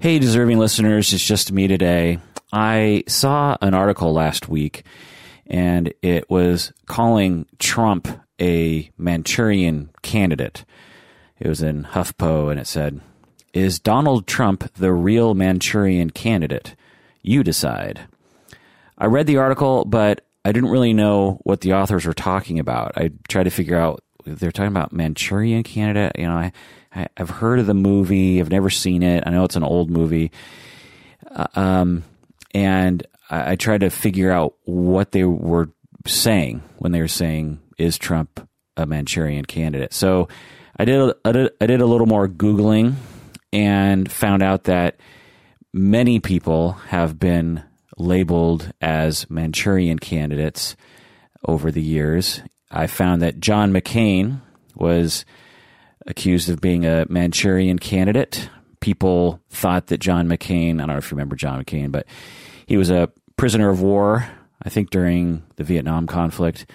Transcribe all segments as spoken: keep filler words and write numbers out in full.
Hey, deserving listeners, it's just me today. I saw an article last week, and it was calling Trump a Manchurian candidate. It was in HuffPo, and it said, "Is Donald Trump the real Manchurian candidate? You decide." I read the article, but I didn't really know what the authors were talking about. I tried to figure out if they're talking about Manchurian candidate. You know, I, I, I've heard of the movie. I've never seen it. I know it's an old movie. Uh, um, and I, I tried to figure out what they were saying when they were saying, is Trump a Manchurian candidate? So I did, I did, I did a little more Googling and found out that many people have been labeled as Manchurian candidates over the years. I found that John McCain was accused of being a Manchurian candidate. People thought that John McCain, I don't know if you remember John McCain, but he was a prisoner of war, I think during the Vietnam conflict.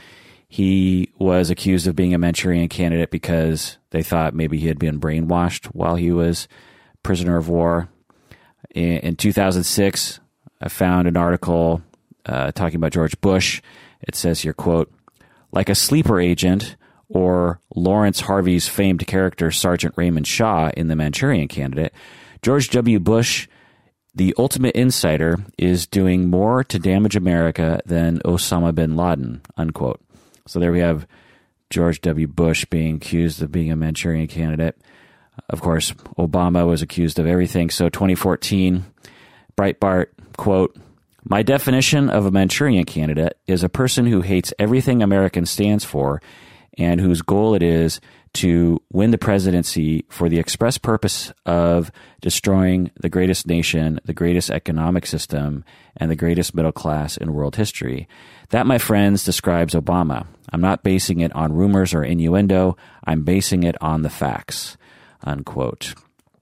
He was accused of being a Manchurian candidate because they thought maybe he had been brainwashed while he was prisoner of war. In, in two thousand six, I found an article uh, talking about George Bush. It says here, quote, "Like a sleeper agent or Lawrence Harvey's famed character Sergeant Raymond Shaw in The Manchurian Candidate, George W. Bush, the ultimate insider, is doing more to damage America than Osama bin Laden," unquote. So there we have George W. Bush being accused of being a Manchurian candidate. Of course, Obama was accused of everything. So twenty fourteen, Breitbart, quote, "My definition of a Manchurian candidate is a person who hates everything American stands for and whose goal it is to win the presidency for the express purpose of destroying the greatest nation, the greatest economic system, and the greatest middle class in world history. That, my friends, describes Obama. I'm not basing it on rumors or innuendo. I'm basing it on the facts," unquote.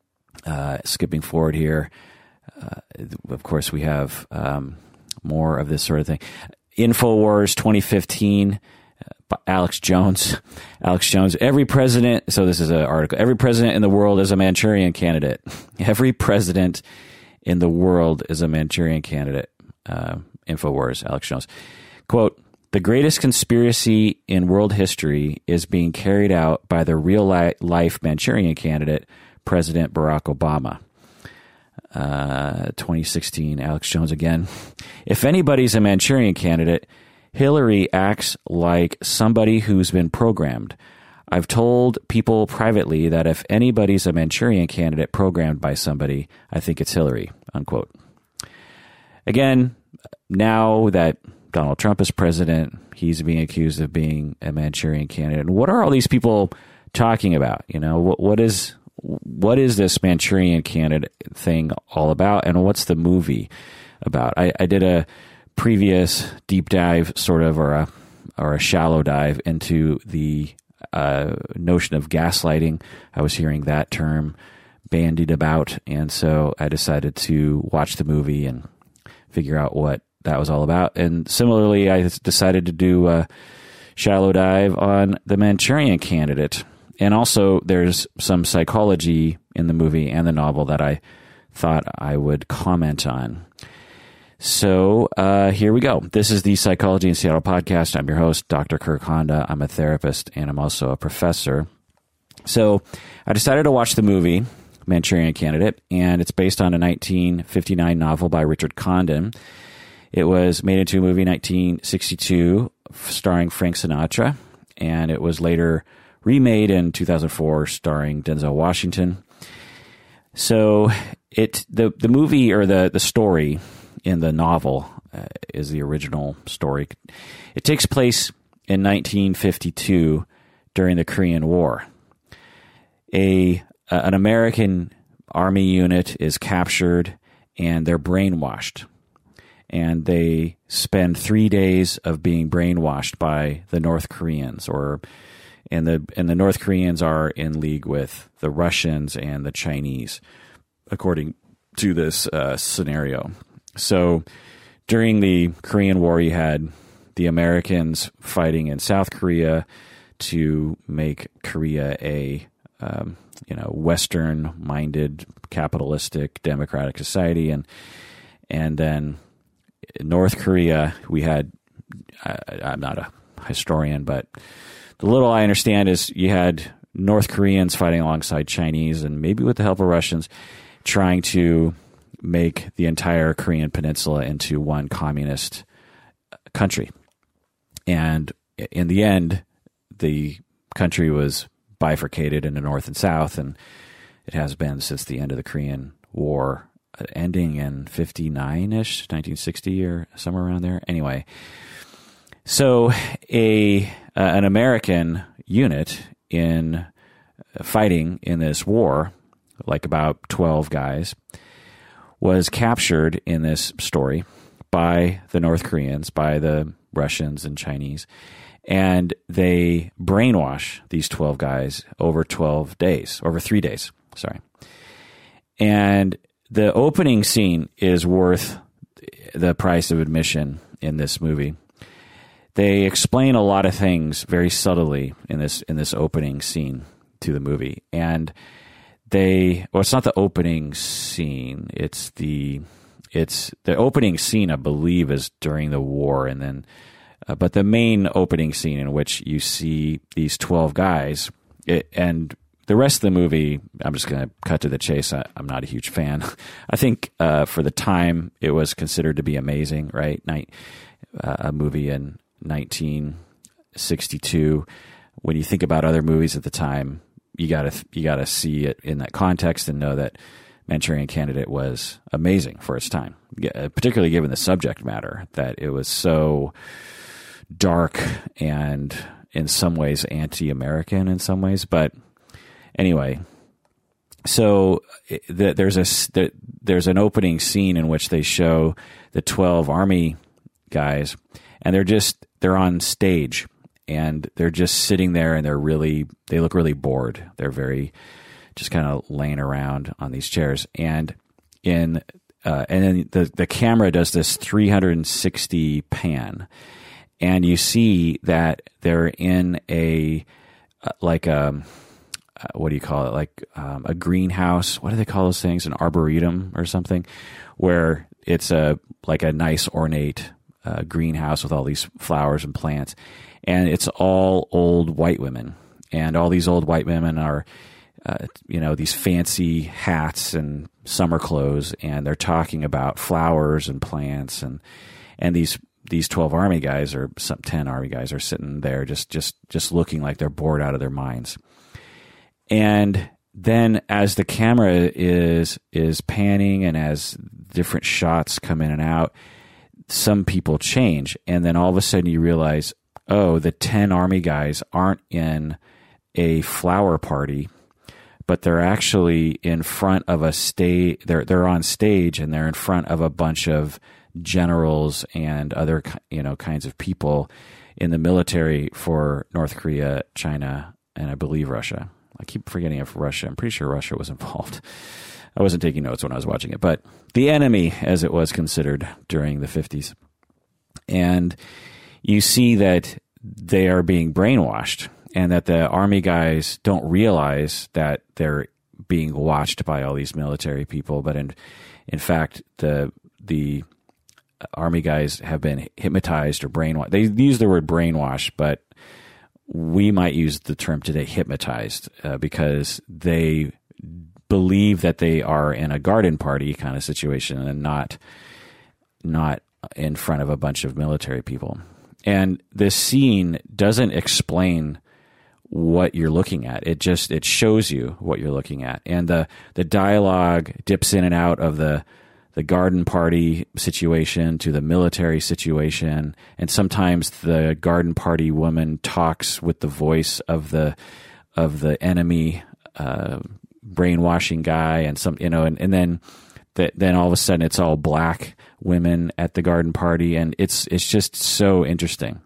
Uh, skipping forward here, uh, of course, we have um, more of this sort of thing. InfoWars twenty fifteen, uh, Alex Jones. Alex Jones, every president, so this is an article, every president in the world is a Manchurian candidate. Every president in the world is a Manchurian candidate. Uh, InfoWars, Alex Jones. Quote, "The greatest conspiracy in world history is being carried out by the real-life Manchurian candidate, President Barack Obama." Uh, twenty sixteen, Alex Jones again. "If anybody's a Manchurian candidate, Hillary acts like somebody who's been programmed. I've told people privately that if anybody's a Manchurian candidate programmed by somebody, I think it's Hillary," unquote. Again, now that Donald Trump is president, he's being accused of being a Manchurian candidate. And what are all these people talking about? You know, what, what is what is this Manchurian candidate thing all about, and what's the movie about? I, I did a previous deep dive, sort of, or a or a shallow dive into the uh, notion of gaslighting. I was hearing that term bandied about, and so I decided to watch the movie and figure out what that was all about. And similarly, I decided to do a shallow dive on the Manchurian candidate. And also, there's some psychology in the movie and the novel that I thought I would comment on. So uh, here we go. This is the Psychology in Seattle podcast. I'm your host, Doctor Kirk Honda. I'm a therapist, and I'm also a professor. So I decided to watch the movie Manchurian Candidate, and it's based on a nineteen fifty-nine novel by Richard Condon. It was made into a movie in nineteen sixty-two starring Frank Sinatra, and it was later remade in two thousand four starring Denzel Washington. So it the the movie, or the, the story in the novel, uh, is the original story. It takes place in nineteen fifty-two during the Korean War. A uh, an American army unit is captured, and they're brainwashed. And they spend three days of being brainwashed by the North Koreans, or and the and the North Koreans are in league with the Russians and the Chinese, according to this uh, scenario. So during the Korean War, you had the Americans fighting in South Korea to make Korea a um, you know, Western-minded, capitalistic, democratic society, and and then North Korea, we had. I, I'm not a historian, but the little I understand is you had North Koreans fighting alongside Chinese, and maybe with the help of Russians, trying to make the entire Korean peninsula into one communist country. And in the end, the country was bifurcated into North and South, and it has been since the end of the Korean War, ending in fifty-nine-ish, nineteen sixty or somewhere around there. Anyway, so a uh, an American unit in fighting in this war, like about twelve guys, was captured in this story by the North Koreans, by the Russians and Chinese, and they brainwash these twelve guys over twelve days, over three days, sorry. And the opening scene is worth the price of admission in this movie. They explain a lot of things very subtly in this in this opening scene to the movie, and they well, it's not the opening scene. It's the it's the opening scene, I believe, is during the war, and then uh, but the main opening scene in which you see these twelve guys, it, and the rest of the movie, I'm just going to cut to the chase. I, I'm not a huge fan. I think uh, for the time, it was considered to be amazing, right? Night, uh, a movie in nineteen sixty-two. When you think about other movies at the time, you gotta you gotta see it in that context and know that Manchurian Candidate was amazing for its time, particularly given the subject matter, that it was so dark and in some ways anti-American in some ways. But anyway, so the, there's a the, there's an opening scene in which they show the twelve Army guys, and they're just they're on stage, and they're just sitting there, and they're really they look really bored. They're very just kind of laying around on these chairs, and in uh, and then the the camera does this three sixty pan, and you see that they're in a uh, like a uh, what do you call it? Like um, a greenhouse. What do they call those things? An arboretum or something, where it's a like a nice ornate uh, greenhouse with all these flowers and plants, and it's all old white women, and all these old white women are, uh, you know, these fancy hats and summer clothes, and they're talking about flowers and plants, and and these these twelve Army guys or some ten Army guys are sitting there just just just looking like they're bored out of their minds. And then as the camera is is panning and as different shots come in and out, some people change. And then all of a sudden you realize, oh, the ten Army guys aren't in a flower party, but they're actually in front of a stage. They're, they're on stage, and they're in front of a bunch of generals and other, you know, kinds of people in the military for North Korea, China, and I believe Russia. I keep forgetting if Russia, I'm pretty sure Russia was involved. I wasn't taking notes when I was watching it, but the enemy, as it was considered during the fifties. And you see that they are being brainwashed, and that the Army guys don't realize that they're being watched by all these military people. But in, in fact, the, the Army guys have been hypnotized or brainwashed. They use the word brainwash, but we might use the term today, hypnotized, uh, because they believe that they are in a garden party kind of situation and not not in front of a bunch of military people. And this scene doesn't explain what you're looking at. It just it shows you what you're looking at. And the the dialogue dips in and out of the the garden party situation to the military situation, and sometimes the garden party woman talks with the voice of the of the enemy uh, brainwashing guy, and some you know, and, and then the, then all of a sudden it's all black women at the garden party, and it's it's just so interesting.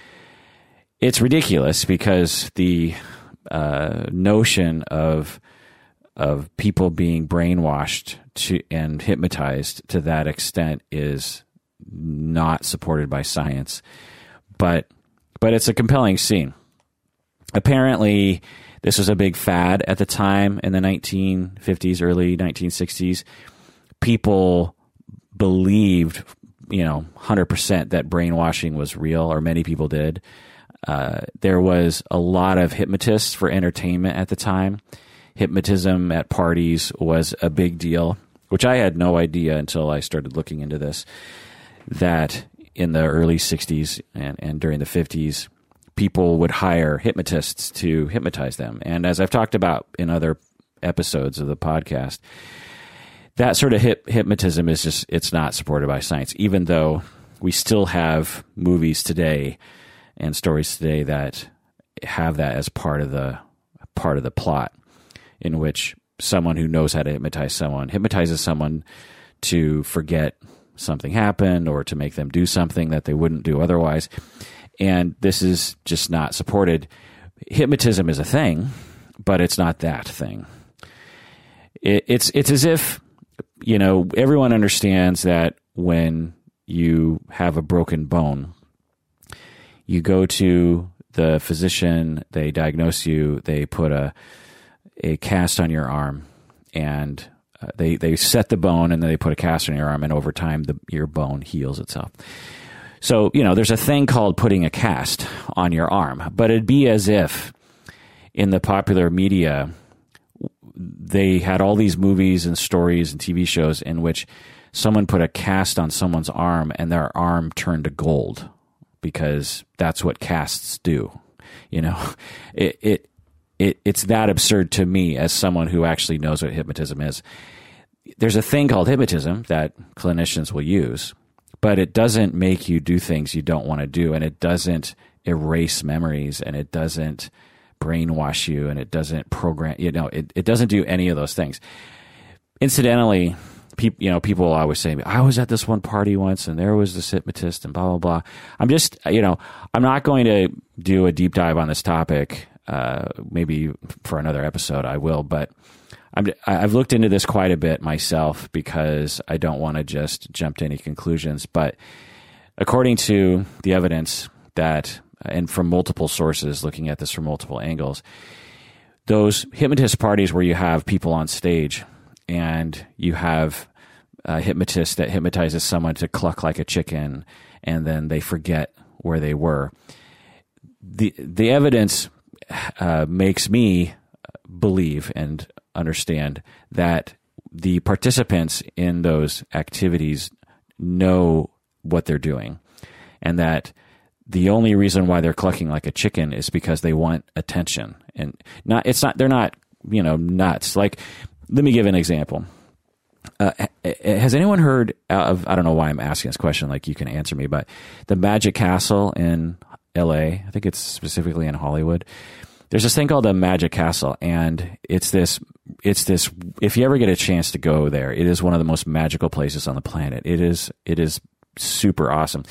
It's ridiculous because the uh, notion of of people being brainwashed to and hypnotized to that extent is not supported by science, but but it's a compelling scene. Apparently, This was a big fad at the time in the nineteen fifties, early nineteen sixties. People believed, you know, one hundred percent that brainwashing was real, or many people did. Uh, there was a lot of hypnotists for entertainment at the time. Hypnotism at parties was a big deal, which I had no idea until I started looking into this, that in the early sixties and, and during the fifties, people would hire hypnotists to hypnotize them. And as I've talked about in other episodes of the podcast, that sort of hip, hypnotism is just, it's not supported by science, even though we still have movies today and stories today that have that as part of the part of the plot, in which someone who knows how to hypnotize someone hypnotizes someone to forget something happened or to make them do something that they wouldn't do otherwise. And this is just not supported. Hypnotism is a thing, but it's not that thing. It, it's it's as if, you know, everyone understands that when you have a broken bone, you go to the physician, they diagnose you, they put a a cast on your arm, and uh, they they set the bone, and then they put a cast on your arm, and over time the, your bone heals itself. So, you know, there's a thing called putting a cast on your arm, but it'd be as if in the popular media they had all these movies and stories and T V shows in which someone put a cast on someone's arm and their arm turned to gold, because that's what casts do. You know, it, it, it, it's that absurd to me as someone who actually knows what hypnotism is. There's a thing called hypnotism that clinicians will use, but it doesn't make you do things you don't want to do, and it doesn't erase memories, and it doesn't brainwash you, and it doesn't program, you know, it, it doesn't do any of those things. Incidentally, people, you know, people always say, I was at this one party once and there was this hypnotist and blah, blah, blah. I'm just, you know, I'm not going to do a deep dive on this topic. Uh, maybe for another episode I will, but I'm, I've looked into this quite a bit myself because I don't want to just jump to any conclusions. But according to the evidence that, and from multiple sources looking at this from multiple angles, those hypnotist parties where you have people on stage and you have a hypnotist that hypnotizes someone to cluck like a chicken, and then they forget where they were. The the evidence uh, makes me believe and understand that the participants in those activities know what they're doing, and that the only reason why they're clucking like a chicken is because they want attention. And not it's not they're not, you know, nuts. Like, let me give an example. Uh, has anyone heard of, I don't know why I'm asking this question, like you can answer me, but the Magic Castle in L A, I think it's specifically in Hollywood. There's this thing called the Magic Castle, and it's this, it's this, if you ever get a chance to go there, it is one of the most magical places on the planet. It is, it is super awesome.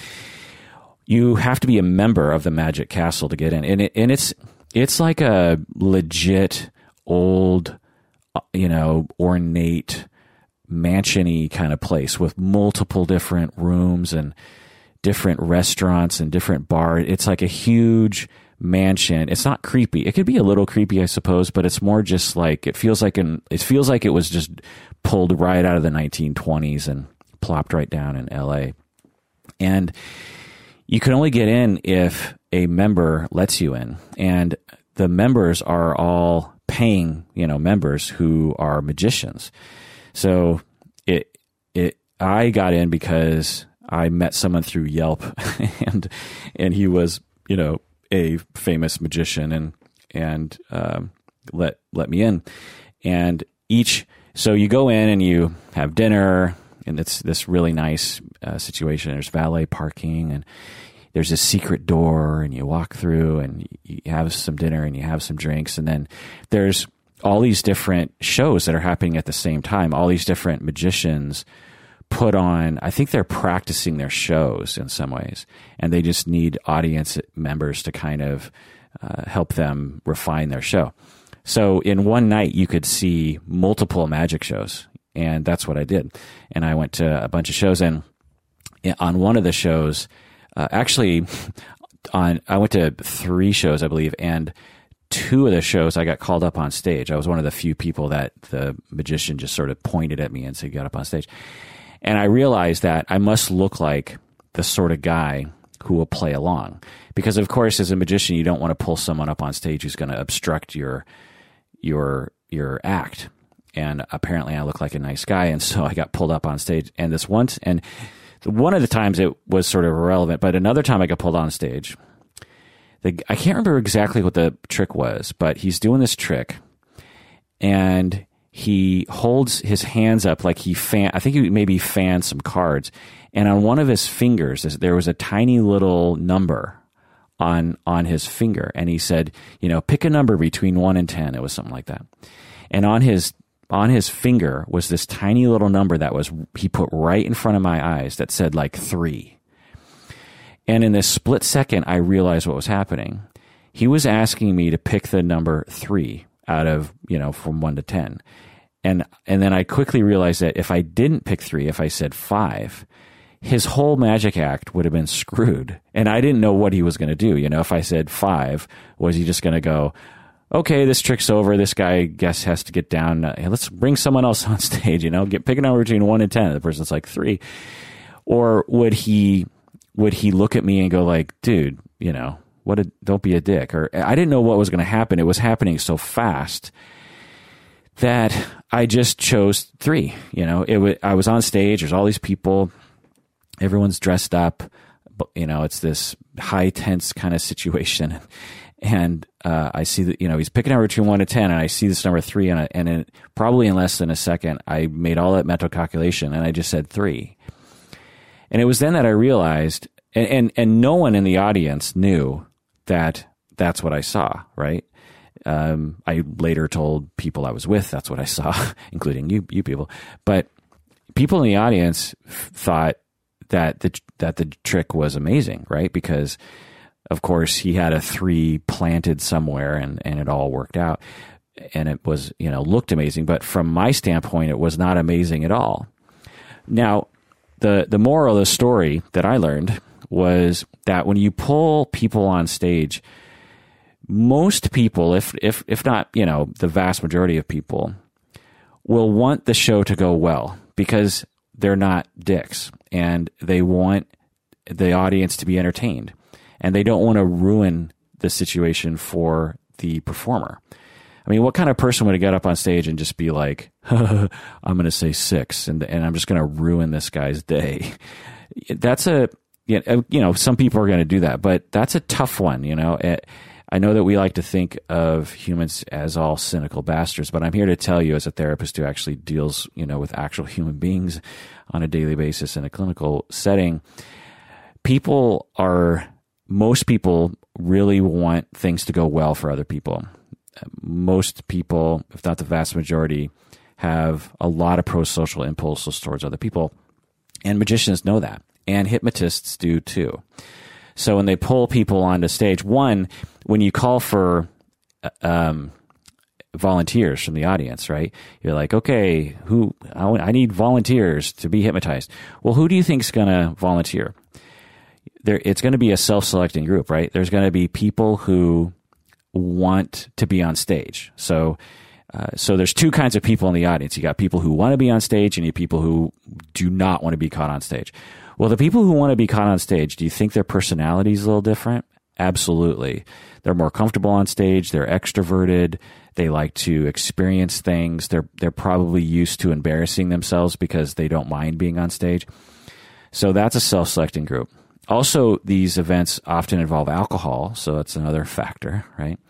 You have to be a member of the Magic Castle to get in. And it, and it's, it's like a legit old, you know, ornate, mansion-y kind of place with multiple different rooms and different restaurants and different bars. It's like a huge mansion. It's not creepy. It could be a little creepy, I suppose, but it's more just like, it feels like an, it feels like it was just pulled right out of the nineteen twenties and plopped right down in L A. And you can only get in if a member lets you in. And the members are all paying, you know, members who are magicians. So it, it, I got in because I met someone through Yelp, and, and he was, you know, a famous magician, and, and, um, let, let me in. And each, so you go in and you have dinner, and it's this really nice uh, situation. There's valet parking, and there's a secret door, and you walk through, and you have some dinner, and you have some drinks, and then there's all these different shows that are happening at the same time. All these different magicians put on, I think they're practicing their shows in some ways, and they just need audience members to kind of uh, help them refine their show. So in one night, you could see multiple magic shows, and that's what I did. And I went to a bunch of shows, and on one of the shows, uh, actually, on I went to three shows, I believe, and two of the shows I got called up on stage. I was one of the few people that the magician just sort of pointed at me and said, get up on stage. And I realized that I must look like the sort of guy who will play along. Because, of course, as a magician, you don't want to pull someone up on stage who's going to obstruct your your your act. And apparently I look like a nice guy, and so I got pulled up on stage. And this once, and one of the times it was sort of irrelevant, but another time I got pulled on stage. The, I can't remember exactly what the trick was, but he's doing this trick, and he holds his hands up like he fan. I think he maybe fanned some cards, and on one of his fingers there was a tiny little number on on his finger, and he said, you know, pick a number between one and ten. It was something like that, and on his on his finger was this tiny little number that was he put right in front of my eyes that said like three. And in this split second, I realized what was happening. He was asking me to pick the number three out of, you know, from one to ten. And, and then I quickly realized that if I didn't pick three, if I said five, his whole magic act would have been screwed. And I didn't know what he was going to do. You know, if I said five, was he just going to go, okay, this trick's over. This guy, I guess, has to get down. Uh, let's bring someone else on stage, you know, get pick a number between one and ten. And the person's like three. Or would he... would he look at me and go like, dude, you know, what a, don't be a dick. Or I didn't know what was going to happen. It was happening so fast that I just chose three. You know, it was, I was on stage. There's all these people. Everyone's dressed up. You know, it's this high tense kind of situation. And uh, I see that, you know, he's picking number between one to ten, and I see this number three, and, I, and in, probably in less than a second, I made all that mental calculation, and I just said three. And it was then that I realized, and, and, and no one in the audience knew that that's what I saw, right? Um, I later told people I was with that's what I saw, including you, you people. But people in the audience thought that the that the trick was amazing, right? Because of course he had a three planted somewhere, and, and it all worked out, and it was, you know, looked amazing. But from my standpoint, it was not amazing at all. Now, The the moral of the story that I learned was that when you pull people on stage, most people, if if if not, you know, the vast majority of people, will want the show to go well because they're not dicks, and they want the audience to be entertained, and they don't want to ruin the situation for the performer. I mean, what kind of person would have got up on stage and just be like, I'm going to say six, and and I'm just going to ruin this guy's day? That's a, you know, some people are going to do that, but that's a tough one, you know. I know that we like to think of humans as all cynical bastards, but I'm here to tell you as a therapist who actually deals, you know, with actual human beings on a daily basis in a clinical setting, people are, most people really want things to go well for other people. Most people, if not the vast majority, have a lot of pro-social impulses towards other people. And magicians know that. And hypnotists do too. So when they pull people onto stage, one, when you call for um, volunteers from the audience, right? You're like, okay, who? I need volunteers to be hypnotized. Well, who do you think is going to volunteer? There, it's going to be a self-selecting group, right? There's going to be people who want to be on stage. So, uh, so there's two kinds of people in the audience. You got people who want to be on stage, and you people who do not want to be caught on stage. Well, the people who want to be caught on stage, do you think their personality is a little different? Absolutely. They're more comfortable on stage. They're extroverted. They like to experience things. They're, they're probably used to embarrassing themselves because they don't mind being on stage. So that's a self-selecting group. Also, these events often involve alcohol, so that's another factor, right?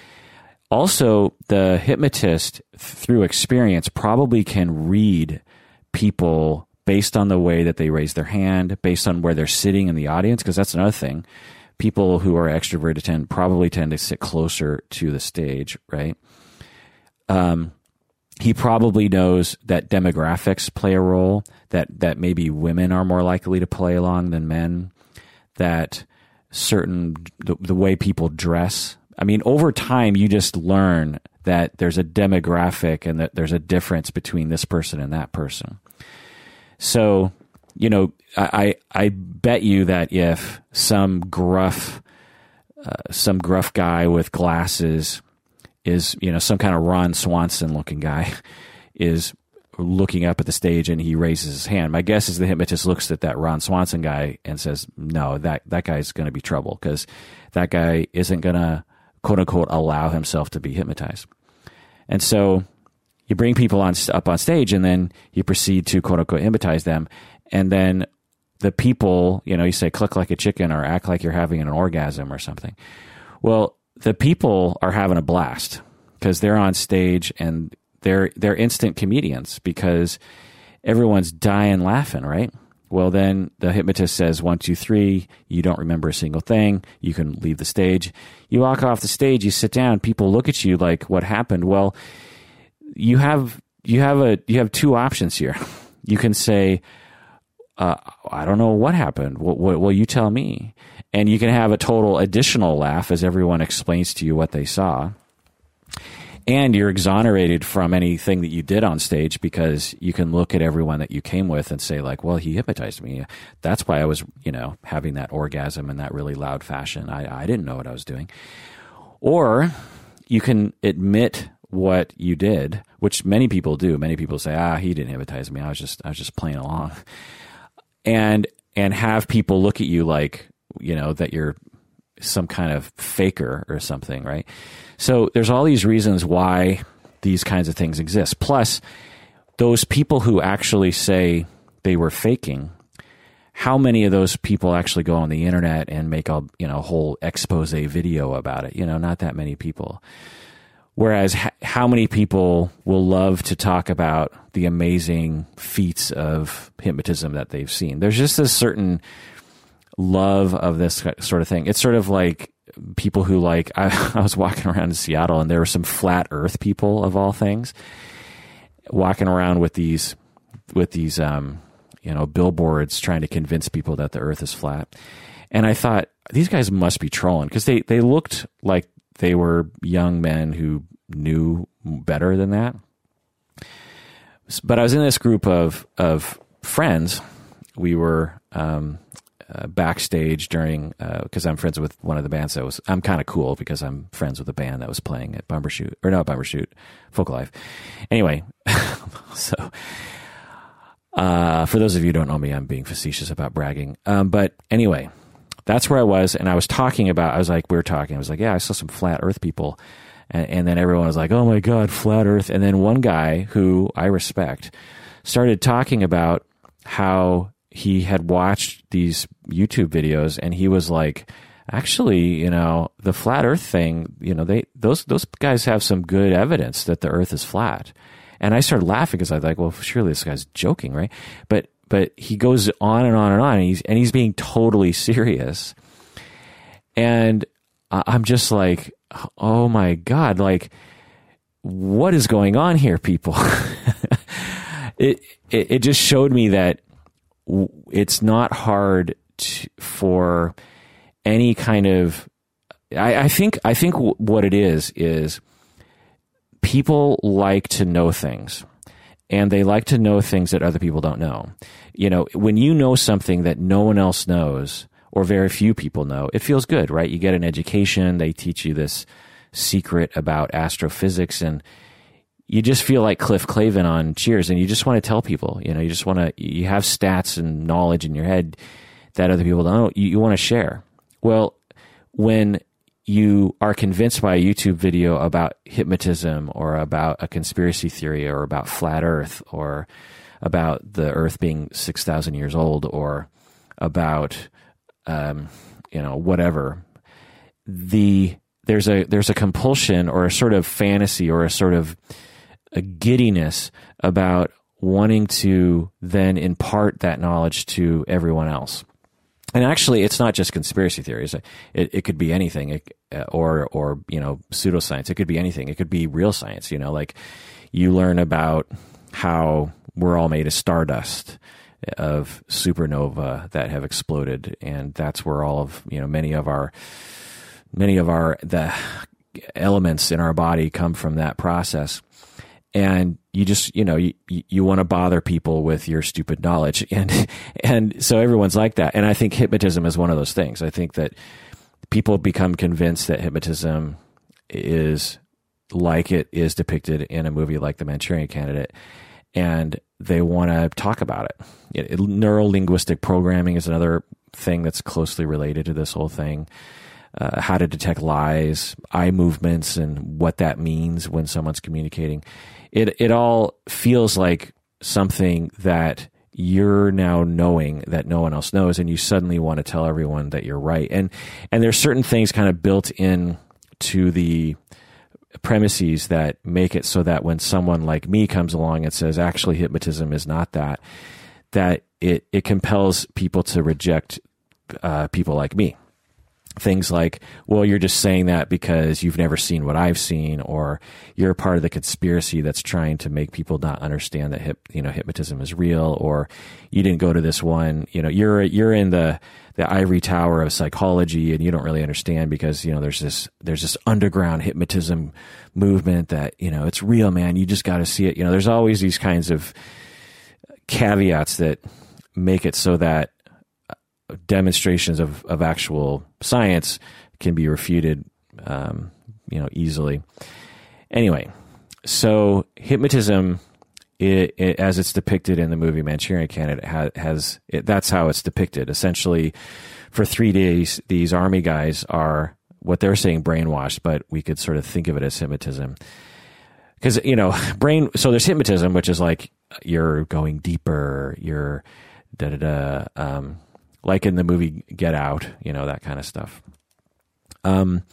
Also, the hypnotist, through experience, probably can read people based on the way that they raise their hand, based on where they're sitting in the audience, because that's another thing. People who are extroverted tend probably tend to sit closer to the stage, right? Um, he probably knows that demographics play a role, that, that maybe women are more likely to play along than men, that certain, the, the way people dress. I mean, over time, you just learn that there's a demographic and that there's a difference between this person and that person. So, you know, I, I bet you that if some gruff, uh, some gruff guy with glasses is, you know, some kind of Ron Swanson looking guy is looking up at the stage and he raises his hand. My guess is the hypnotist looks at that Ron Swanson guy and says, no, that, that guy's going to be trouble because that guy isn't going to, quote unquote, allow himself to be hypnotized. And so you bring people on up on stage and then you proceed to, quote unquote, hypnotize them. And then the people, you know, you say cluck like a chicken or act like you're having an orgasm or something. Well, the people are having a blast because they're on stage and they're they're instant comedians because everyone's dying laughing, right? Well, then the hypnotist says one, two, three. You don't remember a single thing. You can leave the stage. You walk off the stage. You sit down. People look at you like, "What happened?" Well, you have you have a you have two options here. You can say, uh, "I don't know what happened." Well, well, you tell me, and you can have a total additional laugh as everyone explains to you what they saw. And you're exonerated from anything that you did on stage because you can look at everyone that you came with and say like, well, he hypnotized me. That's why I was, you know, having that orgasm in that really loud fashion. I, I didn't know what I was doing. Or you can admit what you did, which many people do. Many people say, ah, he didn't hypnotize me. I was just, I was just playing along. And, and have people look at you like, you know, that you're some kind of faker or something, right? So there's all these reasons why these kinds of things exist. Plus, those people who actually say they were faking, how many of those people actually go on the internet and make a, you know, whole expose video about it? You know, not that many people. Whereas h- how many people will love to talk about the amazing feats of hypnotism that they've seen? There's just a certain love of this sort of thing. It's sort of like people who like, I, I was walking around in Seattle and there were some flat earth people of all things walking around with these, with these, um, you know, billboards trying to convince people that the earth is flat. And I thought these guys must be trolling because they, they looked like they were young men who knew better than that. But I was in this group of, of friends. We were, um, Uh, backstage during, because uh, I'm friends with one of the bands that was, I'm kind of cool because I'm friends with a band that was playing at Bumbershoot, or no, Bumbershoot, Folkalife. Anyway, so uh, for those of you who don't know me, I'm being facetious about bragging. Um, but anyway, that's where I was, and I was talking about, I was like, we were talking, I was like, yeah, I saw some flat earth people. And, and then everyone was like, oh my God, flat earth. And then one guy who I respect started talking about how he had watched these YouTube videos and he was like, actually, you know, the flat earth thing, you know, they, those, those guys have some good evidence that the earth is flat. And I started laughing because I was like, well, surely this guy's joking, right? But, but he goes on and on and on and he's, and he's being totally serious. And I'm just like, oh my God, like, what is going on here, people? it, it, it just showed me that it's not hard to, for any kind of, I, I think, I think w- what it is, is people like to know things and they like to know things that other people don't know. You know, when you know something that no one else knows or very few people know, it feels good, right? You get an education. They teach you this secret about astrophysics and you just feel like Cliff Clavin on Cheers and you just want to tell people, you know, you just want to, you have stats and knowledge in your head that other people don't know, you, you want to share. Well, when you are convinced by a YouTube video about hypnotism or about a conspiracy theory or about flat earth or about the earth being six thousand years old or about, um, you know, whatever, the, there's a, there's a compulsion or a sort of fantasy or a sort of a giddiness about wanting to then impart that knowledge to everyone else. And actually, it's not just conspiracy theories. It, it could be anything, it, or, or, you know, pseudoscience. It could be anything. It could be real science, you know, like you learn about how we're all made of stardust, of supernova that have exploded. And that's where all of, you know, many of our, many of our, the elements in our body come from that process. And you just, you know, you, you want to bother people with your stupid knowledge. And, and so everyone's like that. And I think hypnotism is one of those things. I think that people become convinced that hypnotism is like it is depicted in a movie like The Manchurian Candidate, and they want to talk about it. it, it Neuro-linguistic programming is another thing that's closely related to this whole thing. Uh, how to detect lies, eye movements, and what that means when someone's communicating. It it all feels like something that you're now knowing that no one else knows, and you suddenly want to tell everyone that you're right. And and there's certain things kind of built in to the premises that make it so that when someone like me comes along and says, actually, hypnotism is not that, that it, it compels people to reject uh, people like me. Things like, well, you're just saying that because you've never seen what I've seen, or you're part of the conspiracy that's trying to make people not understand that hip, you know, hypnotism is real, or you didn't go to this one, you know, you're, you're in the, the ivory tower of psychology and you don't really understand because, you know, there's this, there's this underground hypnotism movement that, you know, it's real, man. You just got to see it. You know, there's always these kinds of caveats that make it so that demonstrations of, of actual science can be refuted, um, you know, easily. Anyway, so hypnotism, it, it, as it's depicted in the movie Manchurian Candidate, ha, has it, that's how it's depicted. Essentially, for three days, these army guys are what they're saying brainwashed, but we could sort of think of it as hypnotism. Because, you know, brain. So there's hypnotism, which is like you're going deeper, you're da da da. Um, like in the movie Get Out, you know, that kind of stuff. Um,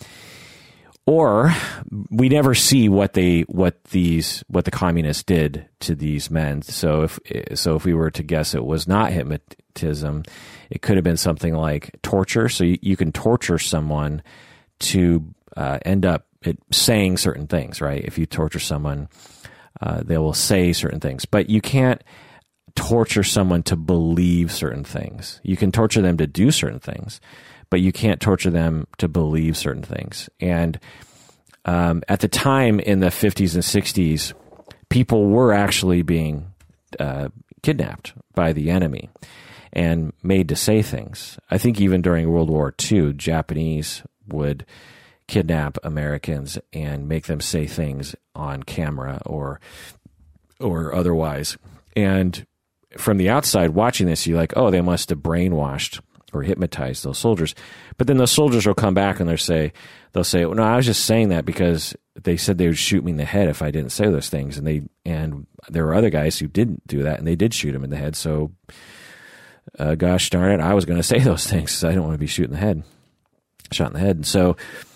or we never see what they, what these, what the communists did to these men. So if, so if we were to guess it was not hypnotism, it could have been something like torture. So you, you can torture someone to uh, end up it, saying certain things, right? If you torture someone, uh, they will say certain things, but you can't torture someone to believe certain things. You can torture them to do certain things, but you can't torture them to believe certain things. And um, at the time in the fifties and sixties, people were actually being uh, kidnapped by the enemy and made to say things. I think even during World War Two, Japanese would kidnap Americans and make them say things on camera or or otherwise. And from the outside watching this, you're like, oh, they must have brainwashed or hypnotized those soldiers. But then those soldiers will come back and they'll say, they'll say, well, no, I was just saying that because they said they would shoot me in the head if I didn't say those things. And they, and there were other guys who didn't do that and they did shoot him in the head. So, uh, gosh darn it, I was going to say those things because I don't want to be shot in the head, shot in the head. And so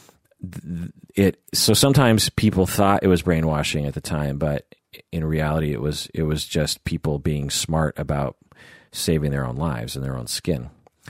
it, so sometimes people thought it was brainwashing at the time, but in reality, it was it was just people being smart about saving their own lives and their own skin.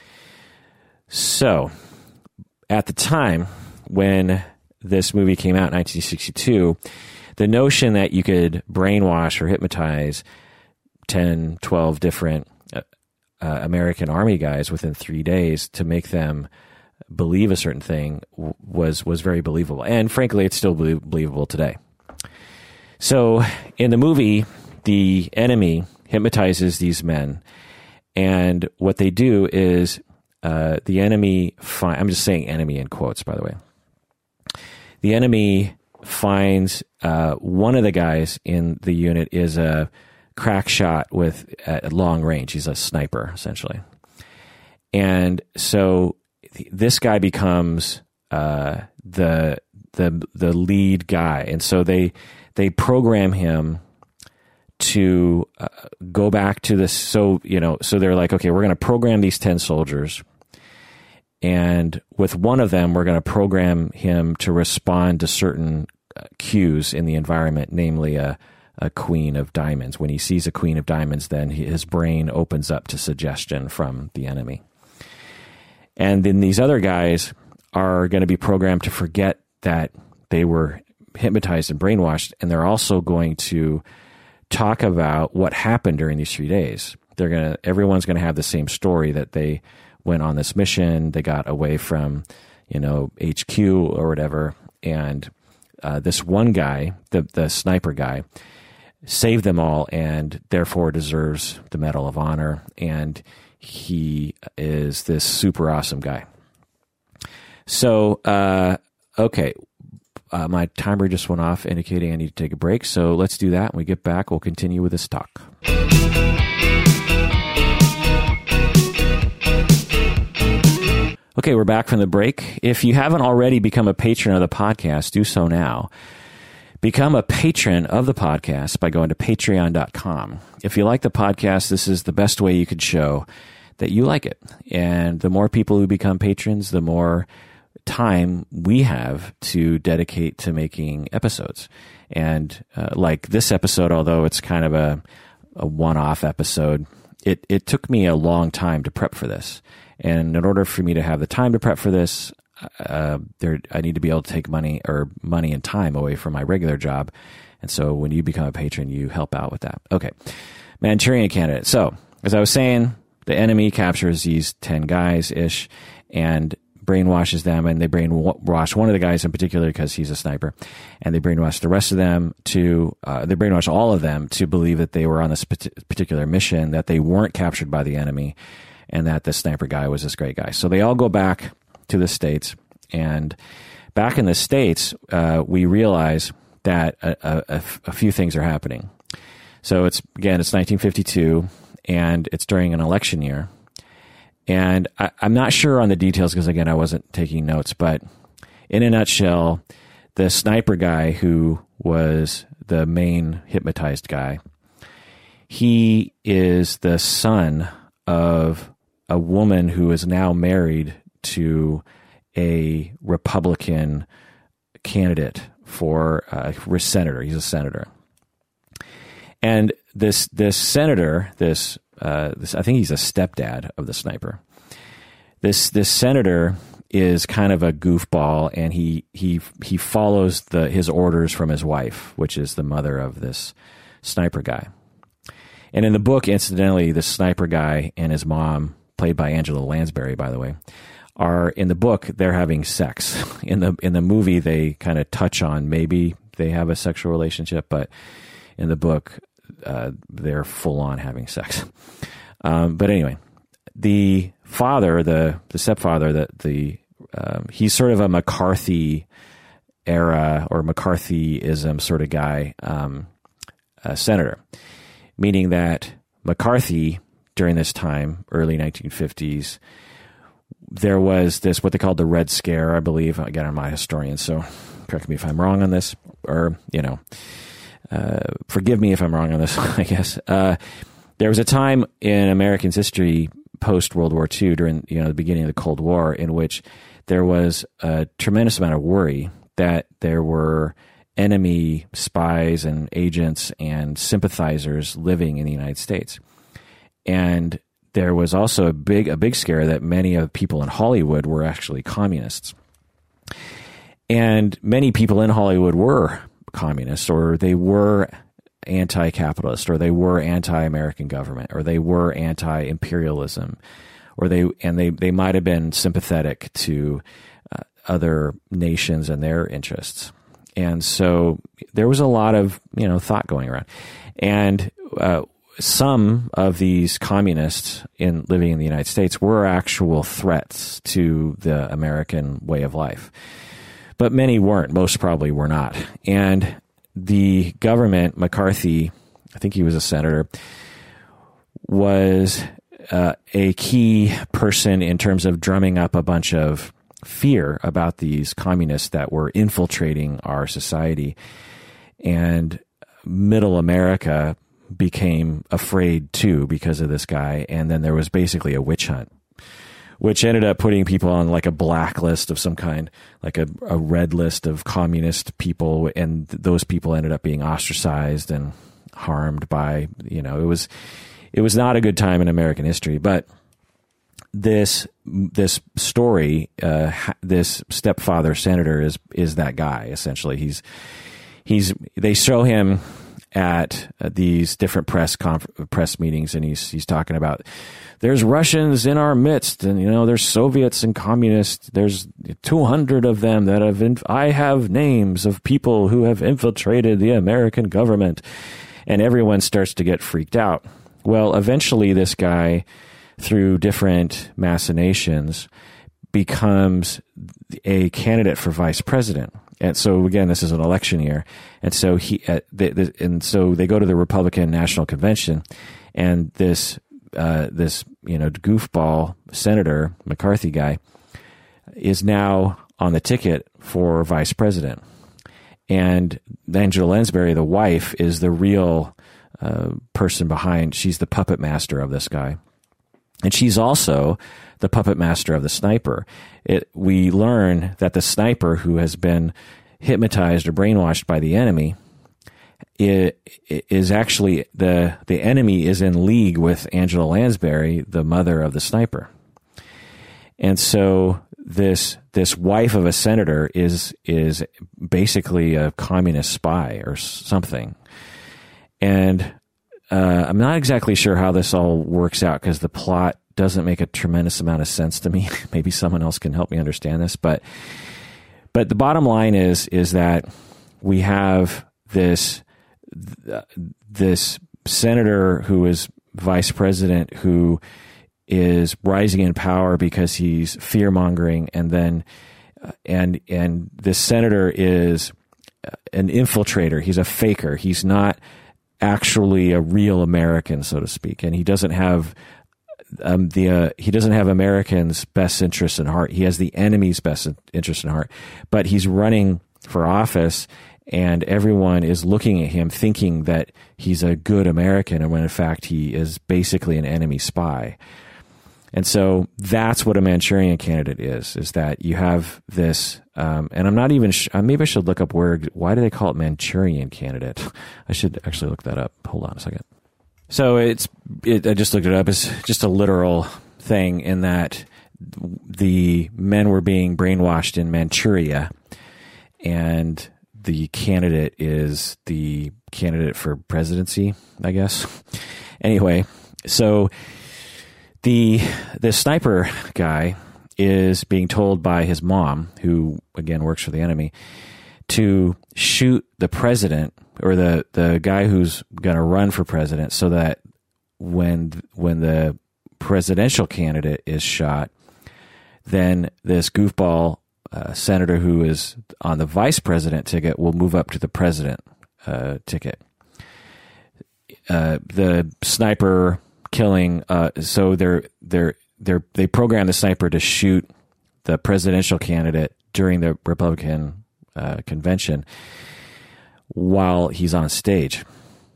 So, at the time when this movie came out in nineteen sixty-two, the notion that you could brainwash or hypnotize ten, twelve different uh, uh, American Army guys within three days to make them believe a certain thing w- was was very believable. And frankly, it's still belie- believable today. So in the movie, the enemy hypnotizes these men, and what they do is uh, the enemy find, I'm just saying enemy in quotes, by the way. The enemy finds uh, one of the guys in the unit is a crack shot with at long range. He's a sniper, essentially. And so th- this guy becomes uh, the the the lead guy, and so they. They program him to uh, go back to this. So, you know, so they're like, okay, we're going to program these ten soldiers. And with one of them, we're going to program him to respond to certain uh, cues in the environment, namely a, a queen of diamonds. When he sees a queen of diamonds, then his brain opens up to suggestion from the enemy. And then these other guys are going to be programmed to forget that they were hypnotized and brainwashed, and they're also going to talk about what happened during these three days. They're gonna, everyone's gonna have the same story that they went on this mission, they got away from, you know, H Q or whatever, and uh, this one guy, the the sniper guy, saved them all, and therefore deserves the Medal of Honor, and he is this super awesome guy. So, uh, okay. uh, my timer just went off indicating I need to take a break. So let's do that. When we get back, we'll continue with this talk. Okay, we're back from the break. If you haven't already become a patron of the podcast, do so now. Become a patron of the podcast by going to patreon dot com. If you like the podcast, this is the best way you could show that you like it. And the more people who become patrons, the more time we have to dedicate to making episodes. And uh, like this episode, although it's kind of a, a one-off episode, it, it took me a long time to prep for this. And in order for me to have the time to prep for this, uh, there I need to be able to take money or money and time away from my regular job. And so when you become a patron, you help out with that. Okay. Manchurian Candidate. So as I was saying, the enemy captures these ten guys-ish and brainwashes them, and they brainwash one of the guys in particular because he's a sniper, and they brainwash the rest of them to, uh, they brainwash all of them to believe that they were on this particular mission, that they weren't captured by the enemy, and that the sniper guy was this great guy. So they all go back to the States, and back in the States, uh, we realize that a, a, a few things are happening. So it's, again, it's nineteen fifty-two, and it's during an election year. And I, I'm not sure on the details because, again, I wasn't taking notes, but in a nutshell, the sniper guy who was the main hypnotized guy, he is the son of a woman who is now married to a Republican candidate for uh, for senator. He's a senator, and this this senator, this uh, this I think he's a stepdad of the sniper. This this senator is kind of a goofball, and he he he follows the his orders from his wife, which is the mother of this sniper guy. And in the book, incidentally, the sniper guy and his mom, played by Angela Lansbury, by the way, are in the book, they're having sex. In the in the movie, they kind of touch on maybe they have a sexual relationship, but in the book, uh, they're full on having sex. Um, but anyway, the father, the the stepfather, the the um, he's sort of a McCarthy era or McCarthyism sort of guy, um, a senator, meaning that McCarthy, during this time, early nineteen fifties, there was this, what they called the Red Scare, I believe. Again, I'm not a historian, so correct me if I'm wrong on this, or, you know, uh, forgive me if I'm wrong on this, I guess. Uh, there was a time in Americans' history post-World War Two, during, you know, the beginning of the Cold War, in which there was a tremendous amount of worry that there were enemy spies and agents and sympathizers living in the United States. And there was also a big a big scare that many of people in Hollywood were actually communists. And many people in Hollywood were communists, or they were anti-capitalist, or they were anti-American government, or they were anti-imperialism, or they and they, they might have been sympathetic to uh, other nations and their interests. And so there was a lot of, you know, thought going around. And uh, some of these communists in living in the United States were actual threats to the American way of life. But many weren't. Most probably were not. And the government, McCarthy, I think he was a senator, was uh, a key person in terms of drumming up a bunch of fear about these communists that were infiltrating our society. And middle America became afraid too because of this guy. And then there was basically a witch hunt, which ended up putting people on like a blacklist of some kind, like a, a red list of communist people. And those people ended up being ostracized and harmed by, you know, it was, it was not a good time in American history. But this, this story, uh, this stepfather senator is, is that guy. Essentially, he's, he's, they show him at uh, these different press conf- press meetings, and he's he's talking about there's Russians in our midst, and you know there's Soviets and communists. There's two hundred of them that have. Inf- I have names of people who have infiltrated the American government, and everyone starts to get freaked out. Well, eventually, this guy, through different machinations, becomes a candidate for vice president. And so again, this is an election year, and so he, uh, the, the, and so they go to the Republican National Convention, and this, uh, this you know goofball senator McCarthy guy is now on the ticket for vice president, and Angela Lansbury, the wife, is the real uh, person behind. She's the puppet master of this guy, and she's also the puppet master of the sniper. It, we learn that the sniper, who has been hypnotized or brainwashed by the enemy, it, it is actually the the enemy is in league with Angela Lansbury, the mother of the sniper. And so this this wife of a senator is is basically a communist spy or something. And uh, I'm not exactly sure how this all works out, because the plot doesn't make a tremendous amount of sense to me. Maybe someone else can help me understand this, but but the bottom line is is that we have this this senator who is vice president, who is rising in power because he's fear mongering, and then uh, and and this senator is an infiltrator. He's a faker. He's not actually a real American, so to speak, and he doesn't have um, the uh, he doesn't have Americans' best interests in heart. He has the enemy's best interest in heart. But he's running for office, and everyone is looking at him thinking that he's a good American, and when in fact he is basically an enemy spy. And so that's what a Manchurian Candidate is, is that you have this, um, and I'm not even, sh- maybe I should look up where, why do they call it Manchurian Candidate? I should actually look that up. Hold on a second. So it's, it, I just looked it up. It's just a literal thing in that the men were being brainwashed in Manchuria, and the candidate is the candidate for presidency, I guess. Anyway, so the the sniper guy is being told by his mom, who again works for the enemy, to shoot the president, or the, the guy who's going to run for president, so that when when the presidential candidate is shot, then this goofball uh, senator who is on the vice president ticket will move up to the president uh, ticket. Uh, the sniper killing, uh, so they're they're they're they program the sniper to shoot the presidential candidate during the Republican uh, convention while he's on stage.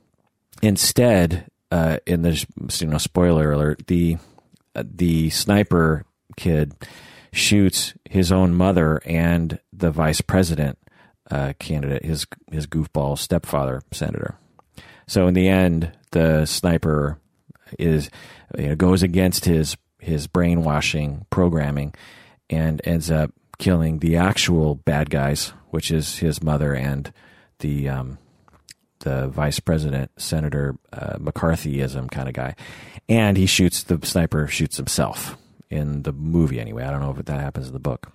Instead, uh, in the you know spoiler alert, the uh, the sniper kid shoots his own mother and the vice president uh, candidate, his his goofball stepfather senator. So in the end, the sniper is you know, goes against his his brainwashing programming and ends up killing the actual bad guys, which is his mother and the um, the vice president, Senator uh, McCarthyism kind of guy. And he shoots, the sniper shoots himself in the movie anyway. I don't know if that happens in the book.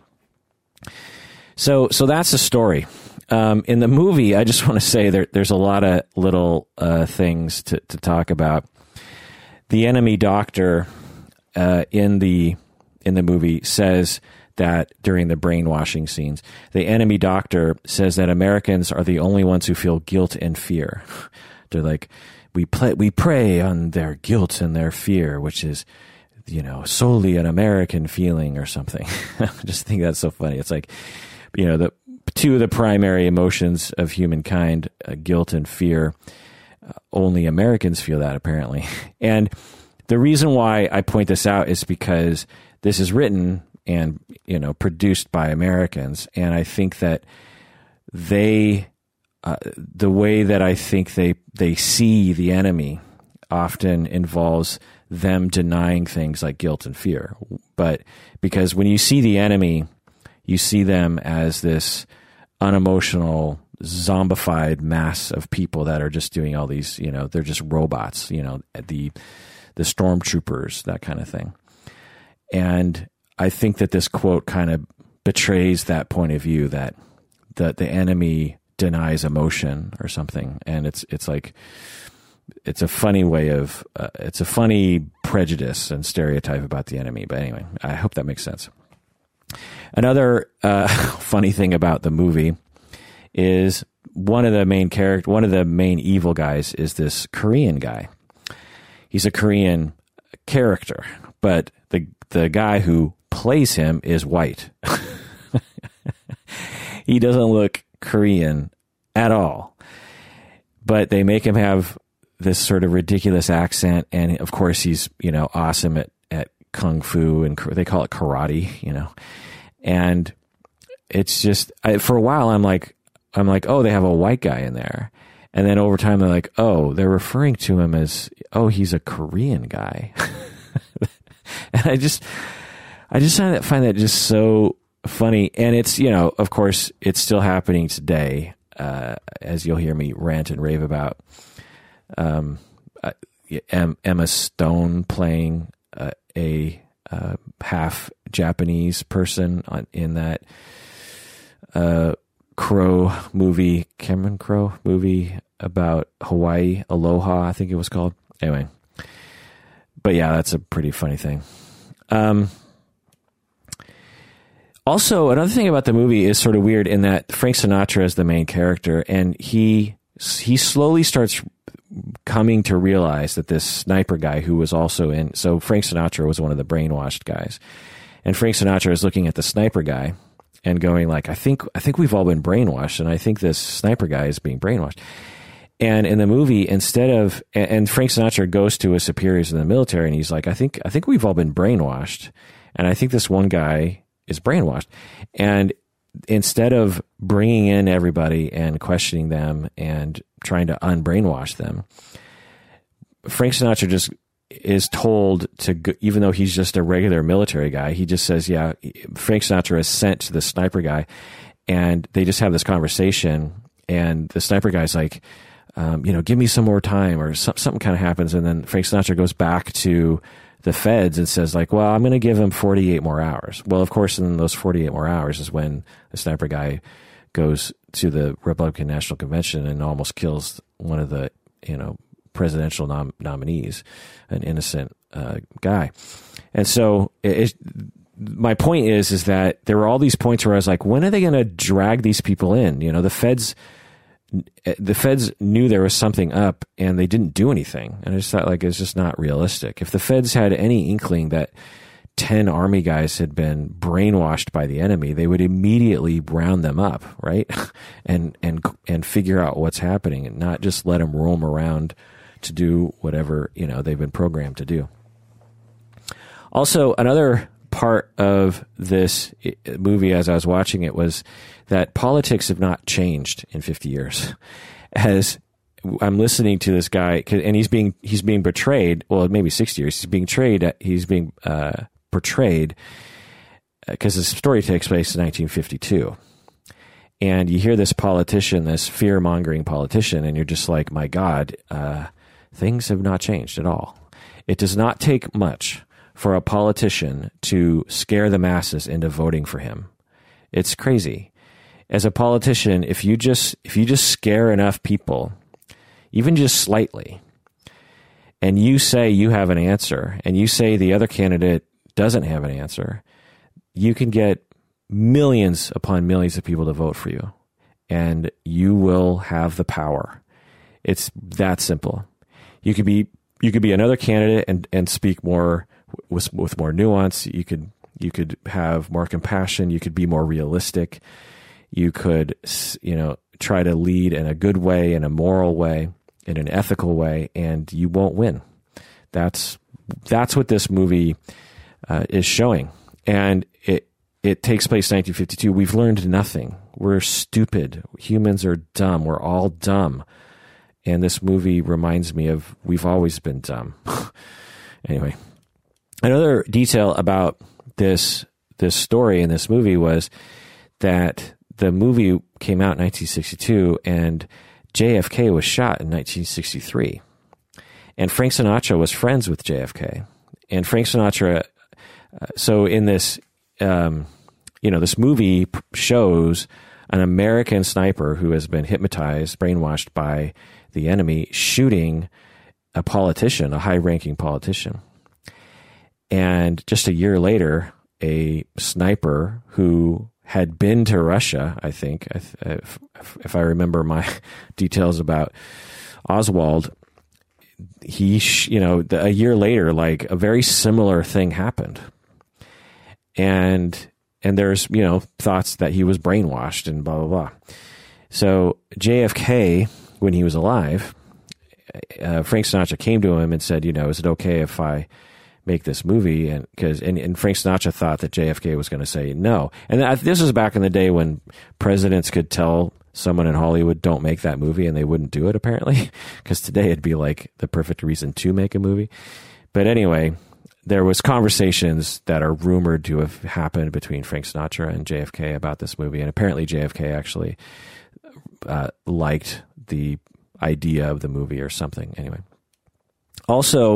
So so that's the story. Um, in the movie, I just want to say there, there's a lot of little uh, things to, to talk about. The enemy doctor uh, in the in the movie says that during the brainwashing scenes, the enemy doctor says that Americans are the only ones who feel guilt and fear. They're like, we play, we prey on their guilt and their fear, which is, you know, solely an American feeling or something. I just think that's so funny. It's like, you know, the two of the primary emotions of humankind, uh, guilt and fear. Uh, only Americans feel that, apparently. And the reason why I point this out is because this is written and, you know, produced by Americans. And I think that they, uh, the way that I think they, they see the enemy often involves them denying things like guilt and fear. But because when you see the enemy, you see them as this unemotional, zombified mass of people that are just doing all these, you know, they're just robots, you know, the the stormtroopers, that kind of thing. And I think that this quote kind of betrays that point of view, that the the enemy denies emotion or something. And it's it's like, it's a funny way of, uh, it's a funny prejudice and stereotype about the enemy. But anyway, I hope that makes sense. Another uh, funny thing about the movie is one of the main character, one of the main evil guys is this Korean guy. He's a Korean character, but the the guy who plays him is white. He doesn't look Korean at all, but they make him have this sort of ridiculous accent, and of course he's, you know, awesome at, at kung fu, and they call it karate, you know, and it's just I, for a while I'm like I'm like oh, they have a white guy in there, and then over time they're like, oh, they're referring to him as, oh, he's a Korean guy. And I just I just find that find that just so funny. And it's, you know, of course it's still happening today, uh, as you'll hear me rant and rave about. Um, uh, Emma Stone playing uh, a uh, half Japanese person on, in that uh, Crow movie, Cameron Crowe movie about Hawaii, Aloha, I think it was called. Anyway, but yeah, that's a pretty funny thing. Um, also, another thing about the movie is sort of weird in that Frank Sinatra is the main character, and he he slowly starts coming to realize that this sniper guy who was also in, so Frank Sinatra was one of the brainwashed guys, and Frank Sinatra is looking at the sniper guy and going like, I think I think we've all been brainwashed, and I think this sniper guy is being brainwashed. And in the movie, instead of, and Frank Sinatra goes to his superiors in the military, and he's like, I think I think we've all been brainwashed, and I think this one guy is brainwashed. And instead of bringing in everybody and questioning them and trying to unbrainwash them, Frank Sinatra just is told to go, even though he's just a regular military guy, he just says, yeah, Frank Sinatra is sent to the sniper guy, and they just have this conversation, and the sniper guy's like, um, you know, give me some more time, or some, something kind of happens, and then Frank Sinatra goes back to the feds and says like, well, I'm going to give him forty-eight more hours. Well, of course, in those forty-eight more hours is when the sniper guy goes to the Republican National Convention and almost kills one of the, you know, presidential nom- nominees, an innocent uh, guy. And so it, it, my point is, is that there were all these points where I was like, when are they going to drag these people in? You know, the feds, the feds knew there was something up, and they didn't do anything. And I just thought like, it's just not realistic. If the feds had any inkling that ten army guys had been brainwashed by the enemy, they would immediately round them up, right? and, and, and figure out what's happening, and not just let them roam around to do whatever, you know, they've been programmed to do. Also, another part of this movie as I was watching it was that politics have not changed in fifty years. As I'm listening to this guy, and he's being he's being portrayed, well, maybe sixty years, he's being portrayed, he's being uh, portrayed because the story takes place in nineteen fifty-two. And you hear this politician, this fear-mongering politician, and you're just like, my God, uh, things have not changed at all. It does not take much for a politician to scare the masses into voting for him. It's crazy. As a politician, if you just if you just scare enough people, even just slightly, and you say you have an answer, and you say the other candidate doesn't have an answer, you can get millions upon millions of people to vote for you, and you will have the power. It's that simple. You could be you could be another candidate and, and speak more with with more nuance. You could you could have more compassion. You could be more realistic. You could, you know, try to lead in a good way, in a moral way, in an ethical way, and you won't win. That's that's what this movie uh, is showing, and it it takes place in nineteen fifty-two. We've learned nothing. We're stupid. Humans are dumb. We're all dumb, and this movie reminds me of we've always been dumb. Anyway, another detail about this this story in this movie was that the movie came out in nineteen sixty-two, and J F K was shot in nineteen sixty-three. And Frank Sinatra was friends with J F K. And Frank Sinatra, uh, so in this, um, you know, this movie shows an American sniper who has been hypnotized, brainwashed by the enemy, shooting a politician, a high-ranking politician. And just a year later, a sniper who had been to Russia, I think, if, if, if I remember my details about Oswald. He, you know, a year later, like a very similar thing happened. And, and there's, you know, thoughts that he was brainwashed and blah, blah, blah. So J F K, when he was alive, uh, Frank Sinatra came to him and said, you know, is it okay if I make this movie? And because and, and Frank Sinatra thought that J F K was going to say no. And that, this was back in the day when presidents could tell someone in Hollywood, don't make that movie, and they wouldn't do it, apparently, because today it'd be like the perfect reason to make a movie. But anyway, there was conversations that are rumored to have happened between Frank Sinatra and J F K about this movie, and apparently J F K actually uh, liked the idea of the movie or something. Anyway, also,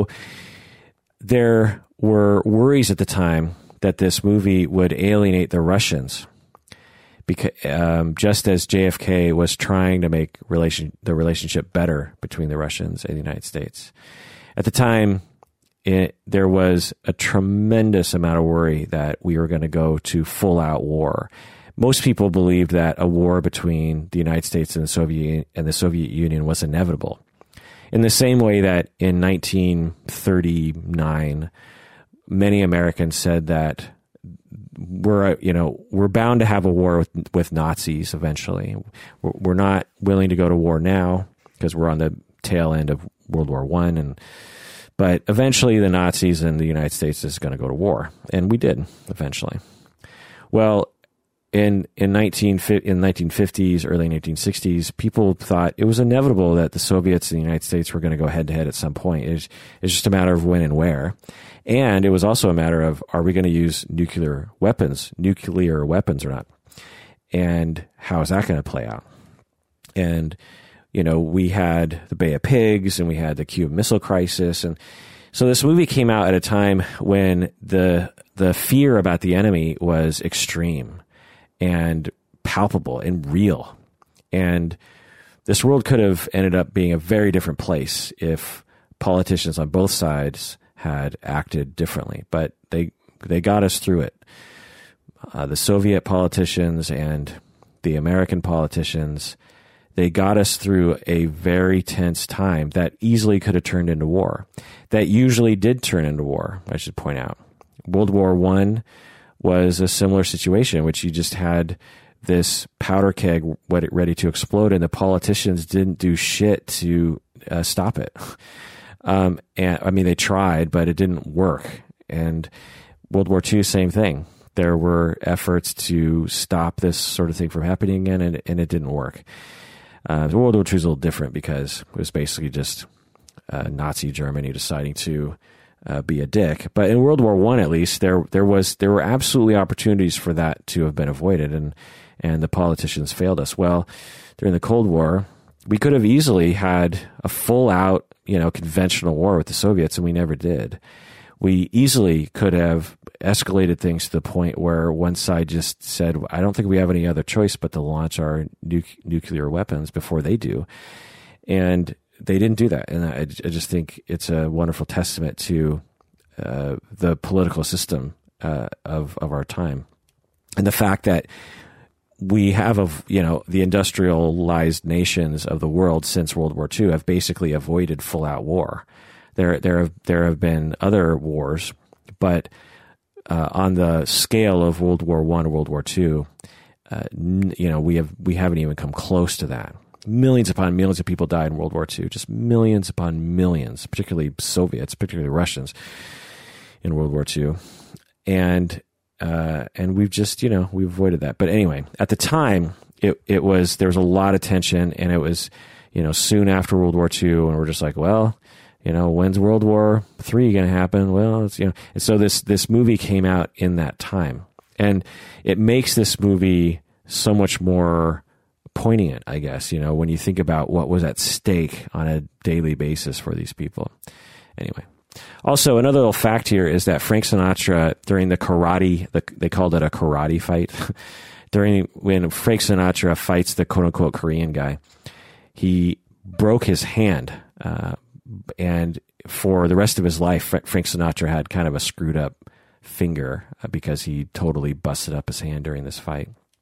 there were worries at the time that this movie would alienate the Russians, because um, just as J F K was trying to make relation the relationship better between the Russians and the United States. At the time, it, there was a tremendous amount of worry that we were going to go to full-out war. Most people believed that a war between the United States and the Soviet and the Soviet Union was inevitable. In the same way that in nineteen thirty-nine, many Americans said that we're, you know, we're bound to have a war with, with Nazis eventually. We're, we're not willing to go to war now because we're on the tail end of World War One, and but eventually the Nazis and the United States is going to go to war, and we did eventually. Well, in in nineteen in nineteen fifties, early nineteen sixties, people thought it was inevitable that the Soviets and the United States were going to go head to head at some point. It's it's just a matter of when and where. And it was also a matter of, are we going to use nuclear weapons, nuclear weapons or not? And how is that going to play out? And, you know, we had the Bay of Pigs and we had the Cuban Missile Crisis. And so this movie came out at a time when the the fear about the enemy was extreme and palpable and real. And this world could have ended up being a very different place if politicians on both sides had acted differently, but they they got us through it. Uh, the Soviet politicians and the American politicians, they got us through a very tense time that easily could have turned into war. That usually did turn into war, I should point out. World War One was a similar situation in which you just had this powder keg ready to explode, and the politicians didn't do shit to uh, stop it. Um, and I mean, they tried, but it didn't work. And World War Two, same thing. There were efforts to stop this sort of thing from happening again, and, and it didn't work. Uh, World War Two is a little different because it was basically just uh, Nazi Germany deciding to uh, be a dick. But in World War One, at least, there there was there were absolutely opportunities for that to have been avoided, and and the politicians failed us. Well, during the Cold War, we could have easily had a full-out, you know, conventional war with the Soviets, and we never did. We easily could have escalated things to the point where one side just said, I don't think we have any other choice but to launch our nu- nuclear weapons before they do. And they didn't do that. And I, I just think it's a wonderful testament to uh, the political system uh, of, of our time. And the fact that we have, a, you know, the industrialized nations of the world since World War Two have basically avoided full-out war. There, there have there have been other wars, but uh, on the scale of World War One or World War Two, uh, n- you know, we have we haven't even come close to that. Millions upon millions of people died in World War Two, just millions upon millions, particularly Soviets, particularly Russians, in World War Two, and. Uh, and we've just, you know, we've avoided that. But anyway, at the time, it it was, there was a lot of tension, and it was, you know, soon after World War Two, and we're just like, well, you know, when's World War Three going to happen? Well, it's, you know, and so this, this movie came out in that time, and it makes this movie so much more poignant, I guess, you know, when you think about what was at stake on a daily basis for these people. Anyway. Also, another little fact here is that Frank Sinatra, during the karate, the, they called it a karate fight, during when Frank Sinatra fights the quote-unquote Korean guy, he broke his hand, uh, and for the rest of his life, Frank Sinatra had kind of a screwed up finger because he totally busted up his hand during this fight.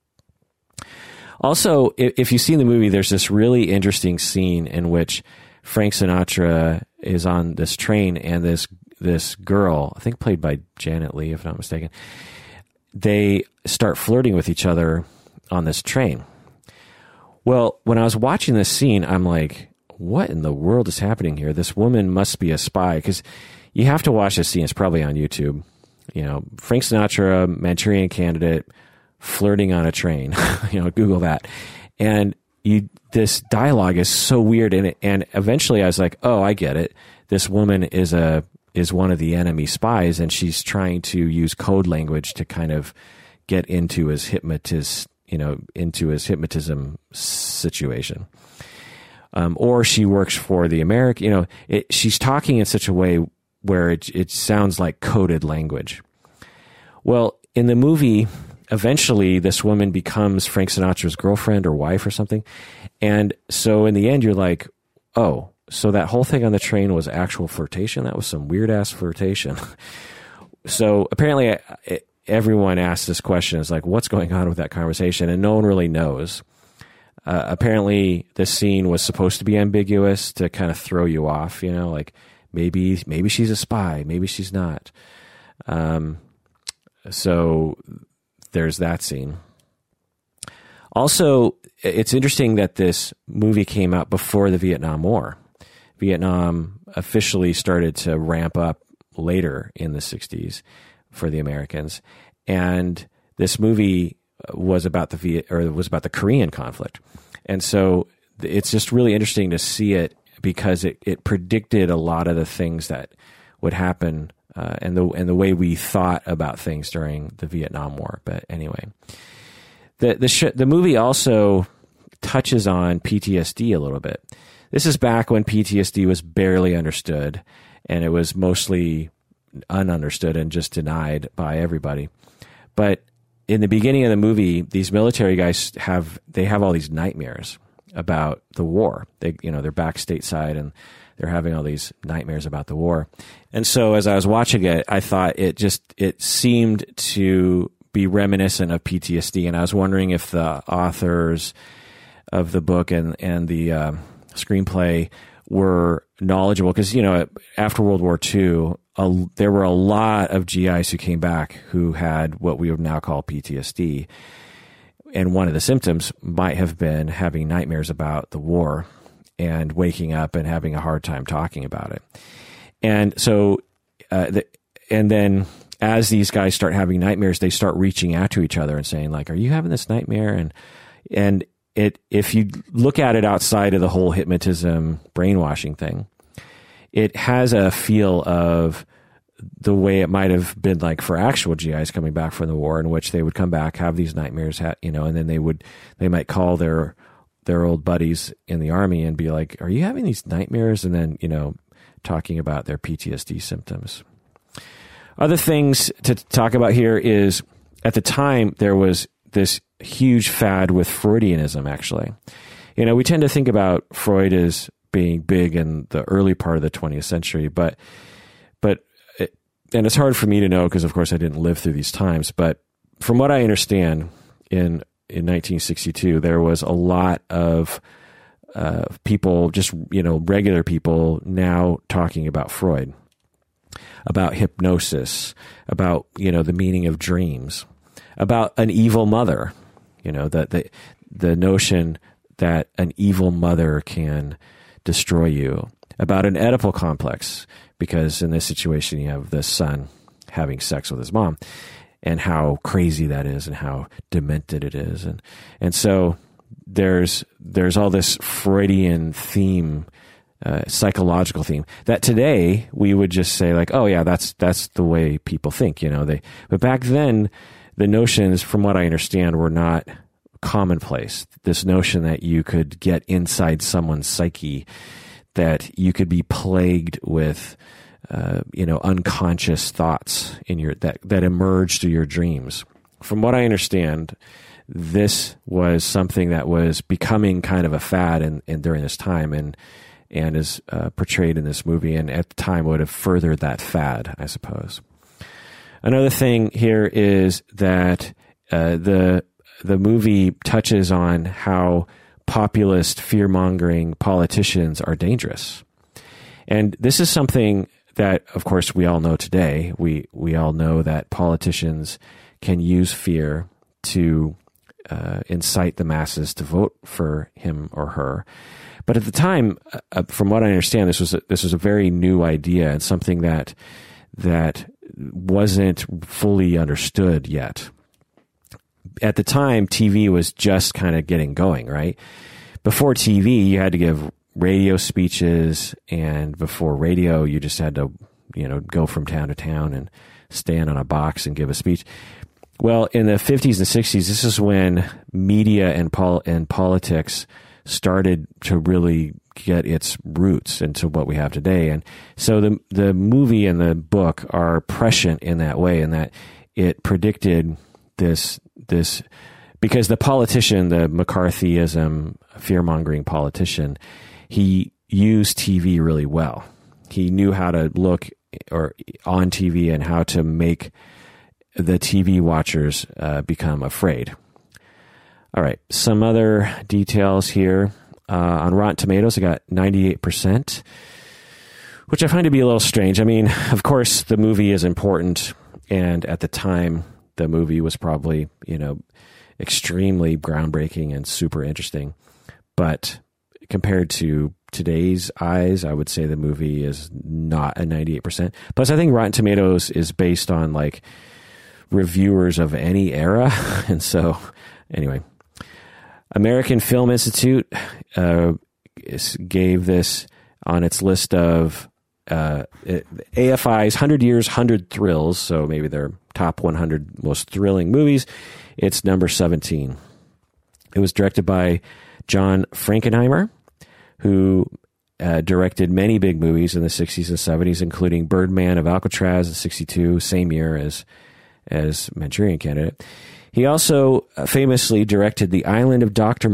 Also, if, if you've seen the movie, there's this really interesting scene in which Frank Sinatra is on this train, and this this girl, I think played by Janet Leigh, if not mistaken, they start flirting with each other on this train. Well, when I was watching this scene, I'm like, what in the world is happening here? This woman must be a spy, because you have to watch this scene. It's probably on YouTube. You know, Frank Sinatra, Manchurian Candidate, flirting on a train. You know, Google that. And you, this dialogue is so weird. And, it, and eventually I was like, oh, I get it. This woman is a, is one of the enemy spies, and she's trying to use code language to kind of get into his hypnotist, you know, into his hypnotism situation. Um, or she works for the American, you know, it, she's talking in such a way where it, it sounds like coded language. Well, in the movie, eventually this woman becomes Frank Sinatra's girlfriend or wife or something. And so in the end, you're like, oh, so that whole thing on the train was actual flirtation? That was some weird ass flirtation. So apparently it, everyone asked this question, is like, what's going on with that conversation? And no one really knows. Uh, apparently this scene was supposed to be ambiguous to kind of throw you off, you know, like maybe, maybe she's a spy, maybe she's not. Um, so there's that scene. Also, it's interesting that this movie came out before the Vietnam War. Vietnam officially started to ramp up later in the sixties for the Americans, and this movie was about the Viet, or was about the Korean conflict. And so it's just really interesting to see it, because it, it predicted a lot of the things that would happen, uh, and the and the way we thought about things during the Vietnam War. But anyway, the the sh- the movie also touches on P T S D a little bit. This is back when P T S D was barely understood, and it was mostly ununderstood and just denied by everybody. But in the beginning of the movie, these military guys have they have all these nightmares about the war. They, you know, they're back stateside and they're having all these nightmares about the war. And so as I was watching it, I thought it just it seemed to be reminiscent of P T S D, and I was wondering if the authors of the book and and the uh, screenplay were knowledgeable, because, you know, after World War Two, a, there were a lot of G Is who came back who had what we would now call P T S D. And one of the symptoms might have been having nightmares about the war and waking up and having a hard time talking about it. And so, uh, the, and then as these guys start having nightmares, they start reaching out to each other and saying, like, are you having this nightmare? And, and it, if you look at it outside of the whole hypnotism brainwashing thing, it has a feel of the way it might have been like for actual G Is coming back from the war, in which they would come back, have these nightmares, you know, and then they would, they might call their, their old buddies in the army and be like, are you having these nightmares? And then, you know, talking about their P T S D symptoms. Other things to talk about here is, at the time, there was this huge fad with Freudianism, actually. You know, we tend to think about Freud as being big in the early part of the twentieth century, but, but, it, and it's hard for me to know because, of course, I didn't live through these times, but from what I understand, in, in nineteen sixty-two, there was a lot of uh, people, just, you know, regular people now talking about Freud, about hypnosis, about, you know, the meaning of dreams, about an evil mother, you know, the, the, the notion that an evil mother can destroy you, about an Oedipal complex, because in this situation you have the son having sex with his mom, and how crazy that is and how demented it is. And, and so there's, there's all this Freudian theme, uh, psychological theme that today we would just say like, oh yeah, that's, that's the way people think, you know, they, but back then the notions, from what I understand, were not commonplace. This notion that you could get inside someone's psyche, that you could be plagued with, uh, you know, unconscious thoughts in your that that emerge through your dreams. From what I understand, this was something that was becoming kind of a fad in, in during this time, and and is uh, portrayed in this movie, and at the time would have furthered that fad, I suppose. Another thing here is that uh, the the movie touches on how populist, fear-mongering politicians are dangerous. And this is something that, of course, we all know today. We we all know that politicians can use fear to uh, incite the masses to vote for him or her. But at the time, uh, from what I understand, this was a, this was a very new idea and something that that wasn't fully understood yet. At the time, T V was just kind of getting going, right? Before T V, you had to give radio speeches, and before radio, you just had to, you know, go from town to town and stand on a box and give a speech. Well, in the fifties and sixties, this is when media and pol- and politics started to really get its roots into what we have today. And so the the movie and the book are prescient in that way, in that it predicted this this because the politician, the McCarthyism, fear-mongering politician, he used T V really well. He knew how to look or on T V and how to make the T V watchers uh, become afraid. All right, some other details here. Uh, on Rotten Tomatoes, I got ninety-eight percent, which I find to be a little strange. I mean, of course, the movie is important, and at the time, the movie was probably, you know, extremely groundbreaking and super interesting. But compared to today's eyes, I would say the movie is not a ninety-eight percent. Plus, I think Rotten Tomatoes is based on, like, reviewers of any era. And so, anyway, American Film Institute uh, gave this on its list of uh, A F I's one hundred Years, one hundred Thrills, so maybe their top one hundred most thrilling movies. It's number seventeen. It was directed by John Frankenheimer, who uh, directed many big movies in the sixties and seventies, including Birdman of Alcatraz in sixty-two, same year as as Manchurian Candidate. He also famously directed The Island of Doctor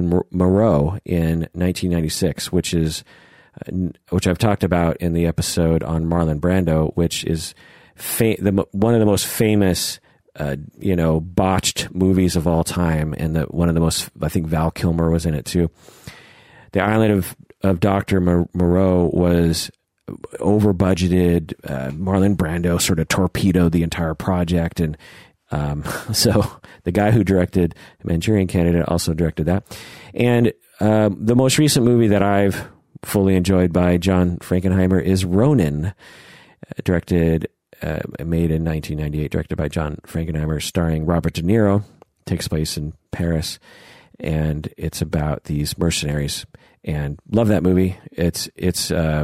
Moreau in nineteen ninety-six, which is which I've talked about in the episode on Marlon Brando, which is fa- the, one of the most famous, uh, you know, botched movies of all time, and the, one of the most. I think Val Kilmer was in it too. The Island of of Doctor Moreau was over budgeted. Uh, Marlon Brando sort of torpedoed the entire project, and um, so the guy who directed Manchurian Candidate also directed that. And uh, the most recent movie that I've fully enjoyed by John Frankenheimer is Ronin, uh, directed, uh, made in nineteen ninety-eight, directed by John Frankenheimer, starring Robert De Niro. Takes place in Paris, and it's about these mercenaries. And love that movie. It's it's uh,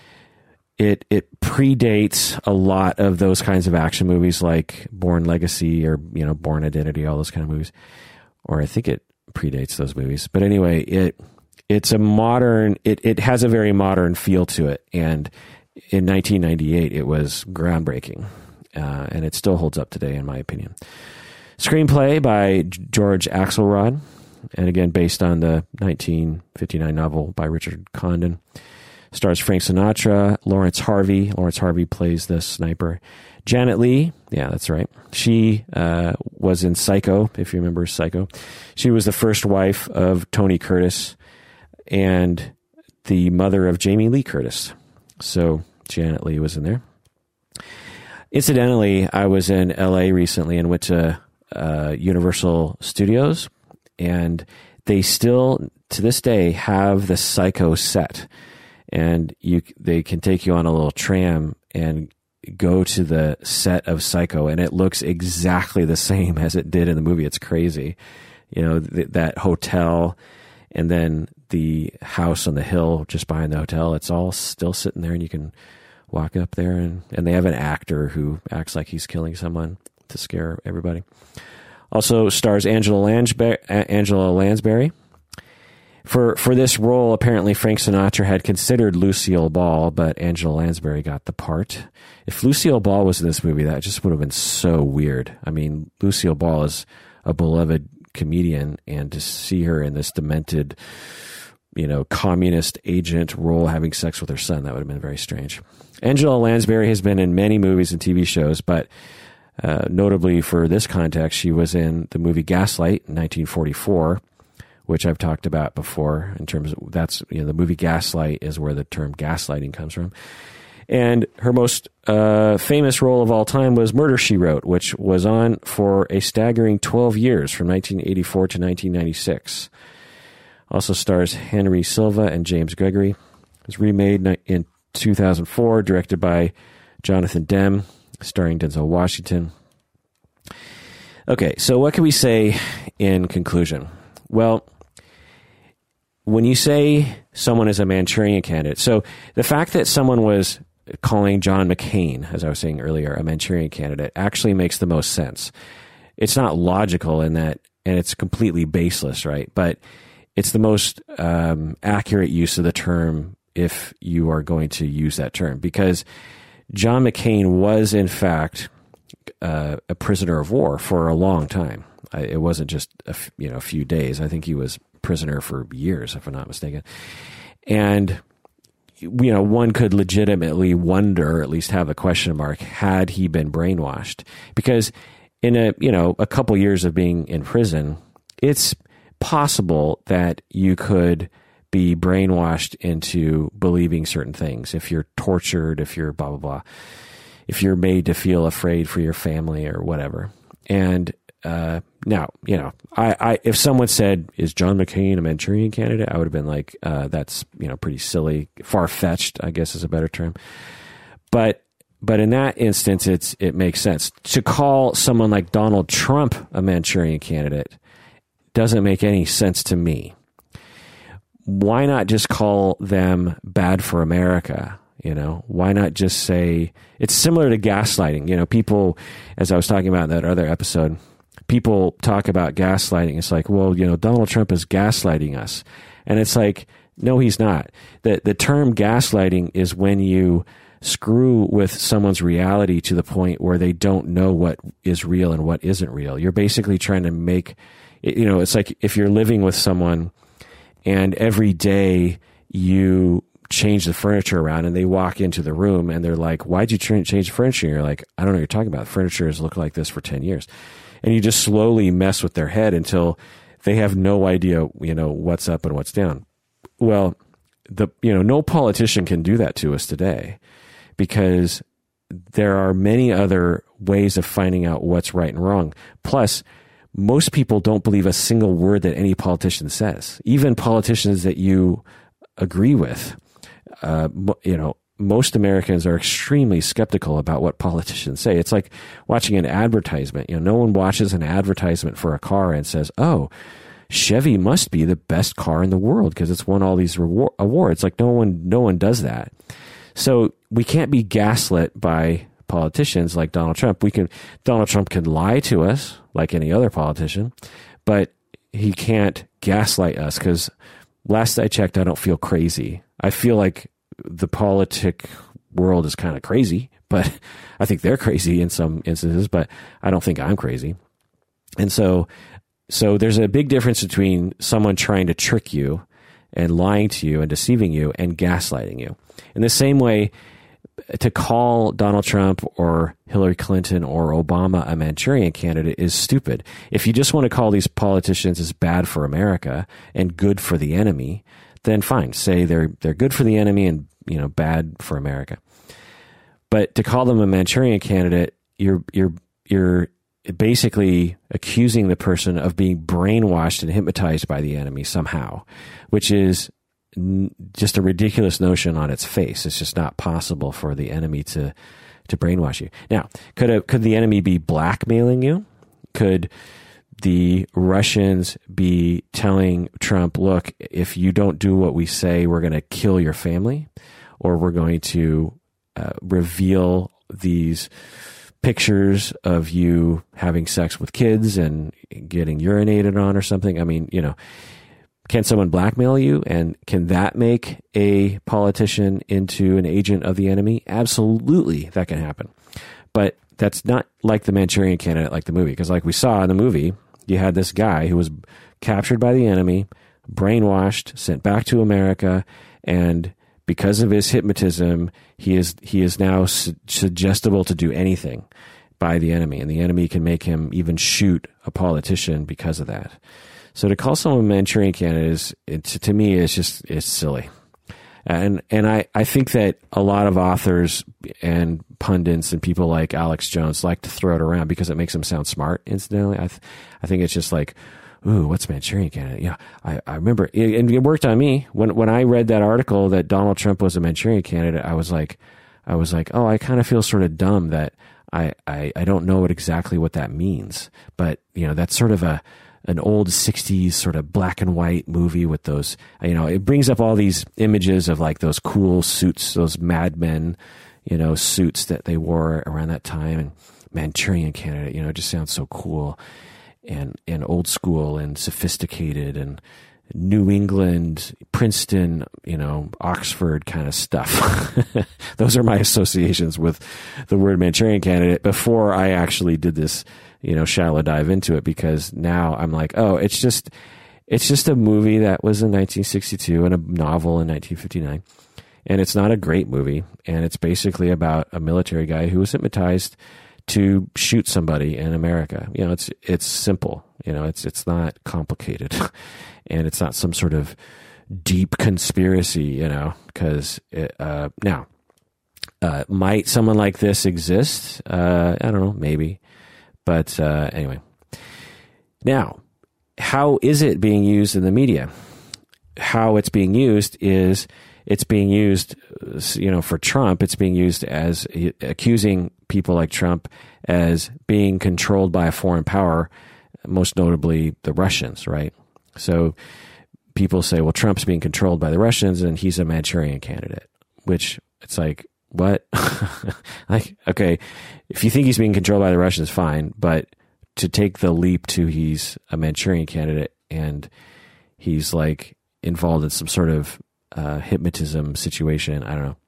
it it predates a lot of those kinds of action movies like Bourne Legacy or, you know, Bourne Identity, all those kind of movies. Or I think it predates those movies. But anyway, it it's a modern. It it has a very modern feel to it. And in nineteen ninety-eight, it was groundbreaking, uh, and it still holds up today, in my opinion. Screenplay by George Axelrod. And again, based on the nineteen fifty-nine novel by Richard Condon. Stars Frank Sinatra, Lawrence Harvey. Lawrence Harvey plays the sniper. Janet Leigh, yeah, that's right. She uh, was in Psycho, if you remember Psycho. She was the first wife of Tony Curtis and the mother of Jamie Lee Curtis. So Janet Leigh was in there. Incidentally, I was in L A recently and went to uh, Universal Studios. And they still, to this day, have the Psycho set. And you, they can take you on a little tram and go to the set of Psycho, and it looks exactly the same as it did in the movie. It's crazy. You know, th- that hotel and then the house on the hill just behind the hotel, it's all still sitting there, and you can walk up there. And, and they have an actor who acts like he's killing someone to scare everybody. Also stars Angela Lansbury, Angela Lansbury. For for this role, apparently Frank Sinatra had considered Lucille Ball, but Angela Lansbury got the part. If Lucille Ball was in this movie, that just would have been so weird. I mean, Lucille Ball is a beloved comedian, and to see her in this demented, you know, communist agent role having sex with her son, that would have been very strange. Angela Lansbury has been in many movies and T V shows, but Uh, notably for this context, she was in the movie Gaslight in nineteen forty-four, which I've talked about before in terms of that's, you know, the movie Gaslight is where the term gaslighting comes from. And her most uh, famous role of all time was Murder, She Wrote, which was on for a staggering twelve years from nineteen eighty-four to nineteen ninety-six. Also stars Henry Silva and James Gregory. It was remade in two thousand four, directed by Jonathan Demme, starring Denzel Washington. Okay, so what can we say in conclusion? Well, when you say someone is a Manchurian candidate, so the fact that someone was calling John McCain, as I was saying earlier, a Manchurian candidate actually makes the most sense. It's not logical in that, and it's completely baseless, right? But it's the most um, accurate use of the term if you are going to use that term, because John McCain was, in fact, uh, a prisoner of war for a long time. I, it wasn't just a, f- you know, a few days. I think he was prisoner for years, if I'm not mistaken. And, you know, one could legitimately wonder, or at least have a question mark, had he been brainwashed? Because in a, you know, a couple years of being in prison, it's possible that you could be brainwashed into believing certain things. If you're tortured, if you're blah, blah, blah, if you're made to feel afraid for your family or whatever. And uh, now, you know, I, I if someone said, is John McCain a Manchurian candidate? I would have been like, uh, that's, you know, pretty silly, far-fetched, I guess is a better term. But but in that instance, it's it makes sense. To call someone like Donald Trump a Manchurian candidate doesn't make any sense to me. Why not just call them bad for America? You know, why not just say it's similar to gaslighting? You know, people, as I was talking about in that other episode, people talk about gaslighting. It's like, well, you know, Donald Trump is gaslighting us. And it's like, no, he's not. The, the term gaslighting is when you screw with someone's reality to the point where they don't know what is real and what isn't real. You're basically trying to make, you know, it's like if you're living with someone and every day you change the furniture around and they walk into the room and they're like, why'd you change the furniture? And you're like, I don't know what you're talking about. The furniture has looked like this for ten years. And you just slowly mess with their head until they have no idea, you know, what's up and what's down. Well, the, you know, no politician can do that to us today because there are many other ways of finding out what's right and wrong. Plus, most people don't believe a single word that any politician says, even politicians that you agree with. Uh, you know, most Americans are extremely skeptical about what politicians say. It's like watching an advertisement. You know, no one watches an advertisement for a car and says, oh, Chevy must be the best car in the world because it's won all these reward- awards. Like no one, no one does that. So we can't be gaslit by politicians like Donald Trump. We can, Donald Trump can lie to us like any other politician, but he can't gaslight us because last I checked, I don't feel crazy. I feel like the politic world is kind of crazy, but I think they're crazy in some instances, but I don't think I'm crazy. And so, so there's a big difference between someone trying to trick you and lying to you and deceiving you and gaslighting you. In the same way, to call Donald Trump or Hillary Clinton or Obama a Manchurian candidate is stupid. If you just want to call these politicians as bad for America and good for the enemy, then fine. Say they're they're good for the enemy and, you know, bad for America. But to call them a Manchurian candidate, you're you're you're basically accusing the person of being brainwashed and hypnotized by the enemy somehow, which is just a ridiculous notion on its face. It's just not possible for the enemy to to brainwash you. Now, could a, could the enemy be blackmailing you? Could the Russians be telling Trump, look, if you don't do what we say, we're going to kill your family, or we're going to uh, reveal these pictures of you having sex with kids and getting urinated on or something? I mean, you know, can someone blackmail you, and can that make a politician into an agent of the enemy? Absolutely, that can happen. But that's not like the Manchurian candidate, like the movie, because like we saw in the movie, you had this guy who was captured by the enemy, brainwashed, sent back to America, and because of his hypnotism, he is he is now su- suggestible to do anything. by the enemy, and the enemy can make him even shoot a politician because of that. So to call someone a Manchurian candidate is, it, to me, is just, it's silly. And and I, I think that a lot of authors and pundits and people like Alex Jones like to throw it around because it makes them sound smart, incidentally. I th- I think it's just like, ooh, what's Manchurian candidate? Yeah, I, I remember, it, and it worked on me. When when I read that article that Donald Trump was a Manchurian candidate, I was like, I was like, oh, I kind of feel sort of dumb that I, I, I don't know what exactly what that means. But, you know, that's sort of a an old sixties sort of black and white movie with those, you know, it brings up all these images of like those cool suits, those Mad Men, you know, suits that they wore around that time. And Manchurian candidate, you know, it just sounds so cool and, and old school and sophisticated and New England, Princeton, you know, Oxford kind of stuff. Those are my associations with the word Manchurian candidate before I actually did this, you know, shallow dive into it, because now I'm like, oh, it's just, it's just a movie that was in nineteen sixty-two and a novel in nineteen fifty-nine. And it's not a great movie. And it's basically about a military guy who was hypnotized to shoot somebody in America. You know, it's, it's simple, you know, it's, it's not complicated and it's not some sort of deep conspiracy, you know, cause it, uh, now, uh, might someone like this exist? Uh, I don't know, maybe. But uh, anyway, now, how is it being used in the media? How it's being used is it's being used, you know, for Trump, it's being used as accusing people like Trump as being controlled by a foreign power, most notably the Russians, right? So people say, well, Trump's being controlled by the Russians and he's a Manchurian candidate, which it's like, what? Like, okay, if you think he's being controlled by the Russians, fine, but to take the leap to he's a Manchurian candidate and he's like involved in some sort of uh, hypnotism situation, I don't know.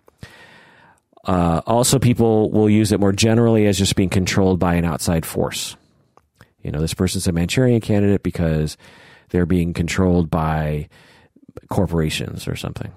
Uh, also, people will use it more generally as just being controlled by an outside force. You know, this person's a Manchurian candidate because they're being controlled by corporations or something.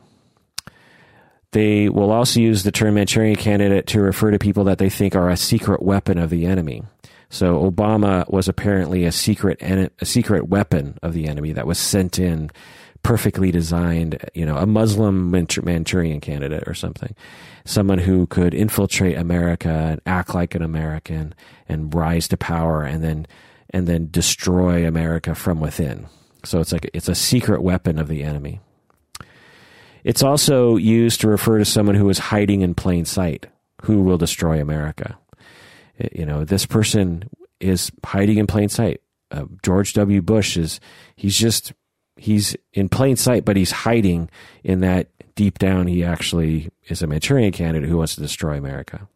They will also use the term Manchurian candidate to refer to people that they think are a secret weapon of the enemy. So Obama was apparently a secret a secret weapon of the enemy that was sent in, perfectly designed, you know, a Muslim Manchurian candidate or something. Someone who could infiltrate America and act like an American and rise to power and then and then destroy America from within. So it's like it's a secret weapon of the enemy. It's also used to refer to someone who is hiding in plain sight, who will destroy America. You know, this person is hiding in plain sight. Uh, George W. Bush is, he's just, he's in plain sight, but he's hiding in that deep down he actually is a Manchurian candidate who wants to destroy America.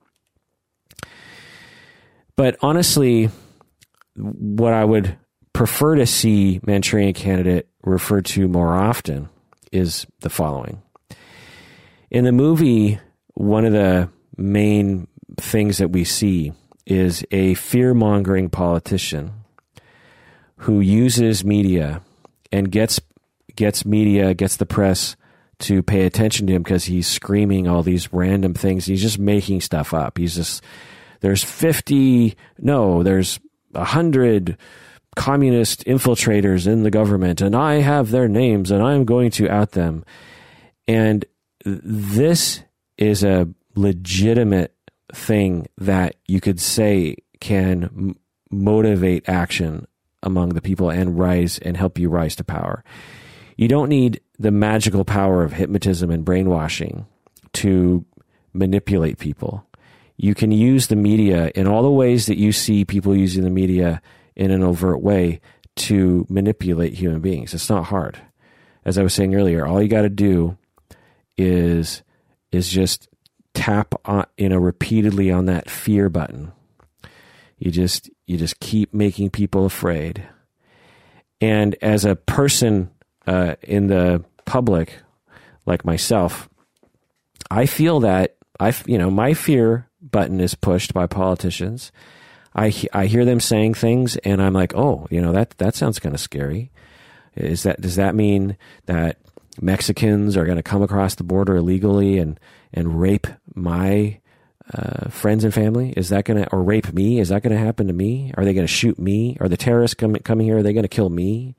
But honestly, what I would prefer to see Manchurian candidate referred to more often is the following. In the movie, one of the main things that we see is a fear-mongering politician who uses media and gets gets media, gets the press to pay attention to him because he's screaming all these random things. He's just making stuff up. He's just, there's fifty, no, there's one hundred communist infiltrators in the government, and I have their names, and I'm going to out them. And this is a legitimate thing that you could say can m- motivate action among the people and rise and help you rise to power. You don't need the magical power of hypnotism and brainwashing to manipulate people. You can use the media in all the ways that you see people using the media in an overt way to manipulate human beings. It's not hard. As I was saying earlier, all you got to do is is just tap on, you know, repeatedly on that fear button. You just you just keep making people afraid. And as a person uh, in the public, like myself, I feel that I you know my fear button is pushed by politicians. I I hear them saying things, and I'm like, oh, you know that that sounds kind of scary. Is that does that mean that Mexicans are going to come across the border illegally and and rape my uh, friends and family? Is that going to, or rape me? Is that going to happen to me? Are they going to shoot me? Are the terrorists coming coming here? Are they going to kill me?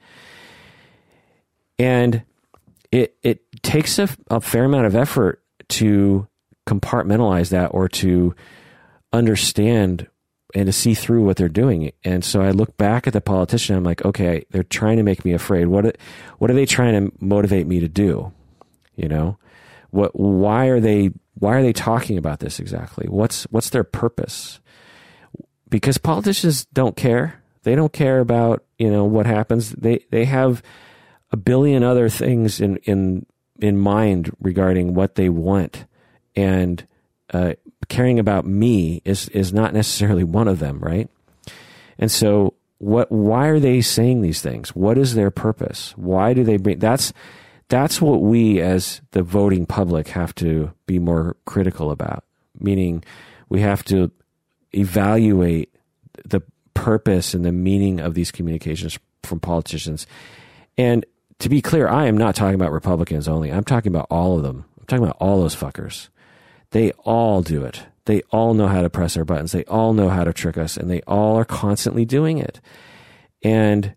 And it it takes a, a fair amount of effort to compartmentalize that, or to understand and to see through what they're doing. And so I look back at the politician. I'm like, okay, they're trying to make me afraid. What what are they trying to motivate me to do? You know, what? Why are they? Why are they talking about this exactly? What's what's their purpose? Because politicians don't care. They don't care about, you know, what happens. They they have a billion other things in in in mind regarding what they want, and uh, caring about me is is not necessarily one of them, right? And so, what? Why are they saying these things? What is their purpose? Why do they bring? That's that's what we as the voting public have to be more critical about. Meaning, we have to evaluate the purpose and the meaning of these communications from politicians. And to be clear, I am not talking about Republicans only. I'm talking about all of them. I'm talking about all those fuckers. They all do it. They all know how to press our buttons. They all know how to trick us, and they all are constantly doing it. And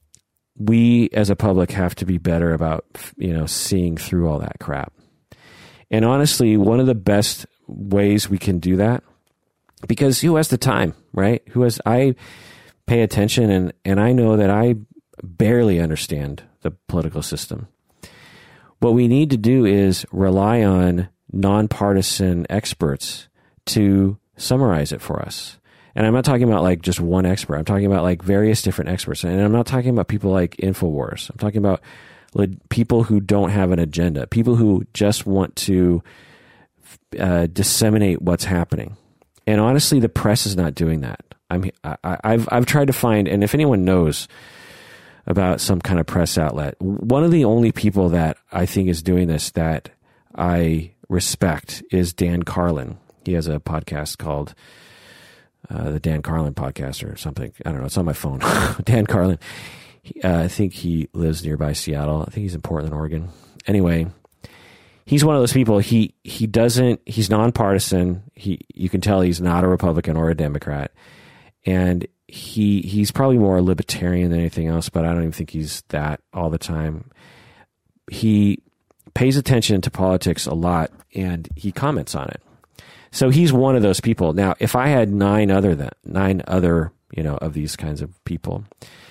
we as a public have to be better about, you know, seeing through all that crap. And honestly, one of the best ways we can do that, because who has the time, right? Who has, I pay attention, and, and I know that I barely understand the political system. What we need to do is rely on nonpartisan experts to summarize it for us. And I'm not talking about like just one expert. I'm talking about like various different experts. And I'm not talking about people like InfoWars. I'm talking about like people who don't have an agenda, people who just want to uh, disseminate what's happening. And honestly, the press is not doing that. I'm, I, I've, I've tried to find, and if anyone knows about some kind of press outlet, one of the only people that I think is doing this that I respect is Dan Carlin. He has a podcast called uh, the Dan Carlin Podcast or something. I don't know. It's on my phone. Dan Carlin. He, uh, I think he lives nearby Seattle. I think he's in Portland, Oregon. Anyway, he's one of those people. He he doesn't. He's nonpartisan. He you can tell he's not a Republican or a Democrat, and he he's probably more a libertarian than anything else. But I don't even think he's that all the time. He pays attention to politics a lot, and he comments on it. So he's one of those people. Now, if I had nine other than nine other, you know, of these kinds of people,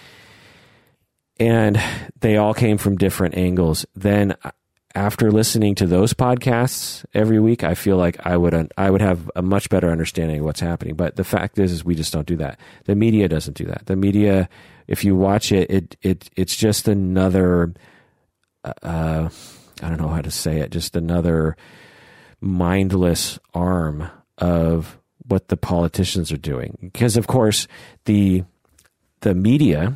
and they all came from different angles, then after listening to those podcasts every week, I feel like I would I would have a much better understanding of what's happening. But the fact is, is we just don't do that. The media doesn't do that. The media, if you watch it, it it it's just another. Uh, I don't know how to say it. Just another mindless arm of what the politicians are doing. Because of course, the the media,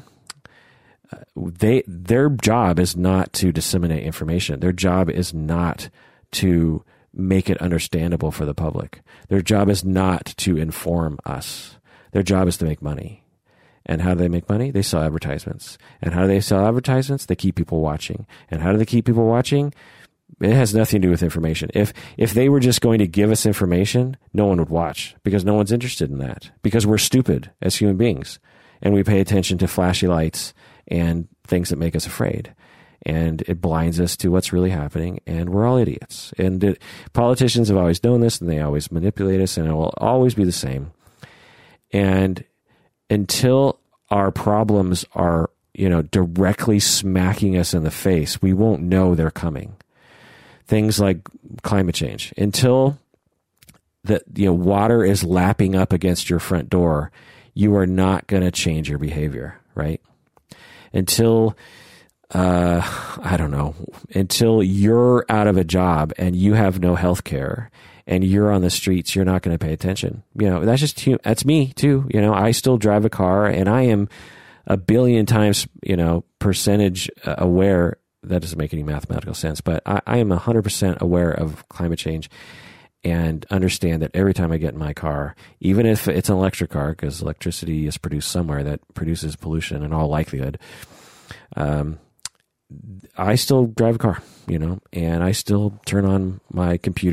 they their job is not to disseminate information. Their job is not to make it understandable for the public. Their job is not to inform us. Their job is to make money. And how do they make money? They sell advertisements. And how do they sell advertisements? They keep people watching. And how do they keep people watching? It has nothing to do with information. If if they were just going to give us information, no one would watch, because no one's interested in that, because we're stupid as human beings, and we pay attention to flashy lights and things that make us afraid, and it blinds us to what's really happening, and we're all idiots. And it, politicians have always known this, and they always manipulate us, and it will always be the same. And until our problems are, you know, directly smacking us in the face, we won't know they're coming. Things like climate change. Until the you know water is lapping up against your front door, you are not going to change your behavior, right? Until uh, I don't know, until you're out of a job and you have no health care and you're on the streets, you're not going to pay attention. You know, that's just that's me too. You know, I still drive a car, and I am a billion times, you know, percentage aware. That doesn't make any mathematical sense, but I, I am one hundred percent aware of climate change and understand that every time I get in my car, even if it's an electric car, because electricity is produced somewhere that produces pollution in all likelihood, um, I still drive a car, you know, and I still turn on my computer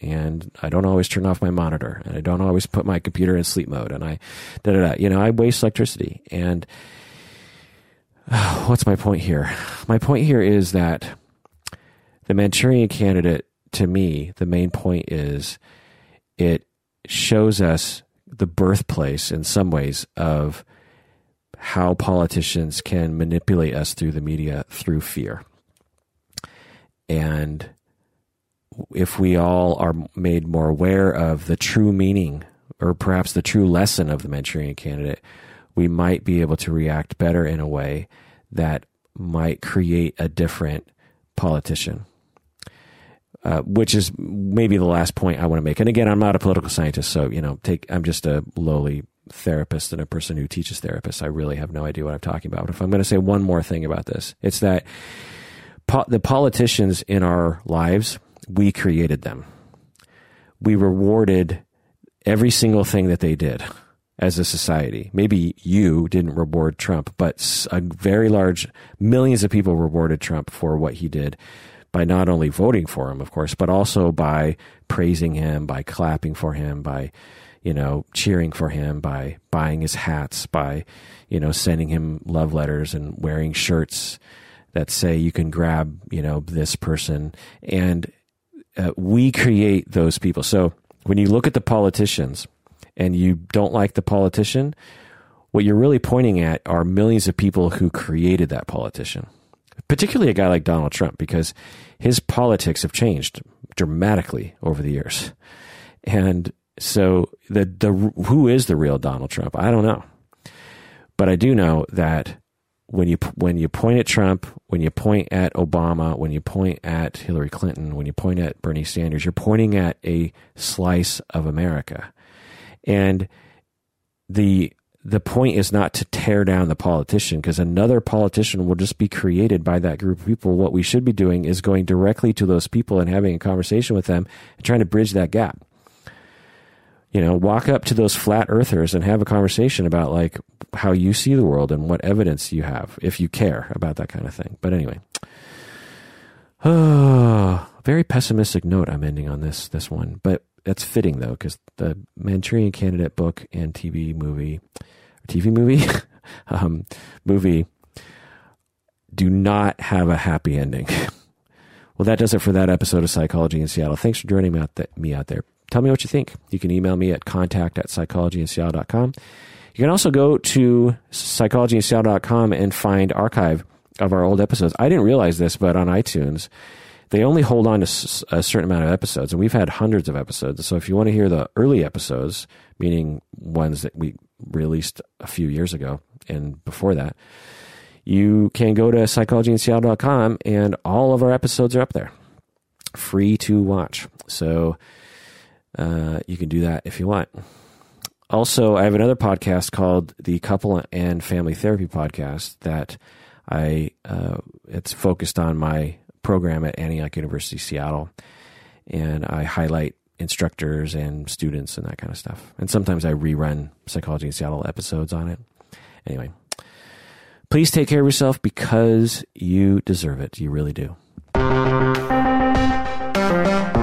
and I don't always turn off my monitor, and I don't always put my computer in sleep mode, and I, da da da. You know, I waste electricity. And uh, what's my point here? My point here is that the Manchurian Candidate, to me, the main point is it shows us the birthplace, in some ways, of how politicians can manipulate us through the media through fear. And if we all are made more aware of the true meaning, or perhaps the true lesson of the Manchurian Candidate, we might be able to react better in a way that might create a different politician. Uh, which is maybe the last point I want to make. And again, I'm not a political scientist, so, you know, take, I'm just a lowly therapist and a person who teaches therapists. I really have no idea what I'm talking about. But if I'm going to say one more thing about this, it's that po- the politicians in our lives, we created them. We rewarded every single thing that they did as a society. Maybe you didn't reward Trump, but a very large, millions of people rewarded Trump for what he did, by not only voting for him, of course, but also by praising him, by clapping for him, by, you know, cheering for him, by buying his hats, by, you know, sending him love letters and wearing shirts that say you can grab, you know, this person. And uh, we create those people. So when you look at the politicians and you don't like the politician, what you're really pointing at are millions of people who created that politician. Particularly a guy like Donald Trump, because his politics have changed dramatically over the years. And so the the who is the real Donald Trump? I don't know. But I do know that when you when you point at Trump, when you point at Obama, when you point at Hillary Clinton, when you point at Bernie Sanders, you're pointing at a slice of America. And the The point is not to tear down the politician, because another politician will just be created by that group of people. What we should be doing is going directly to those people and having a conversation with them and trying to bridge that gap. You know, walk up to those flat earthers and have a conversation about like how you see the world and what evidence you have, if you care about that kind of thing. But anyway, oh, very pessimistic note I'm ending on this, this one, but that's fitting though, because the Manchurian Candidate book and T V movie, T V movie, um, movie do not have a happy ending. Well, that does it for that episode of Psychology in Seattle. Thanks for joining me out, th- me out there. Tell me what you think. You can email me at contact at psychology in seattle dot com. You can also go to psychology in seattle dot com and find archive of our old episodes. I didn't realize this, but on iTunes, they only hold on to a certain amount of episodes, and we've had hundreds of episodes. So if you want to hear the early episodes, meaning ones that we released a few years ago and before that, you can go to psychology in seattle dot com, and all of our episodes are up there, free to watch. So uh, you can do that if you want. Also, I have another podcast called the Couple and Family Therapy Podcast that I uh, it's focused on my program at Antioch University, Seattle, and I highlight instructors and students and that kind of stuff. And sometimes I rerun Psychology in Seattle episodes on it. Anyway, please take care of yourself, because you deserve it. You really do.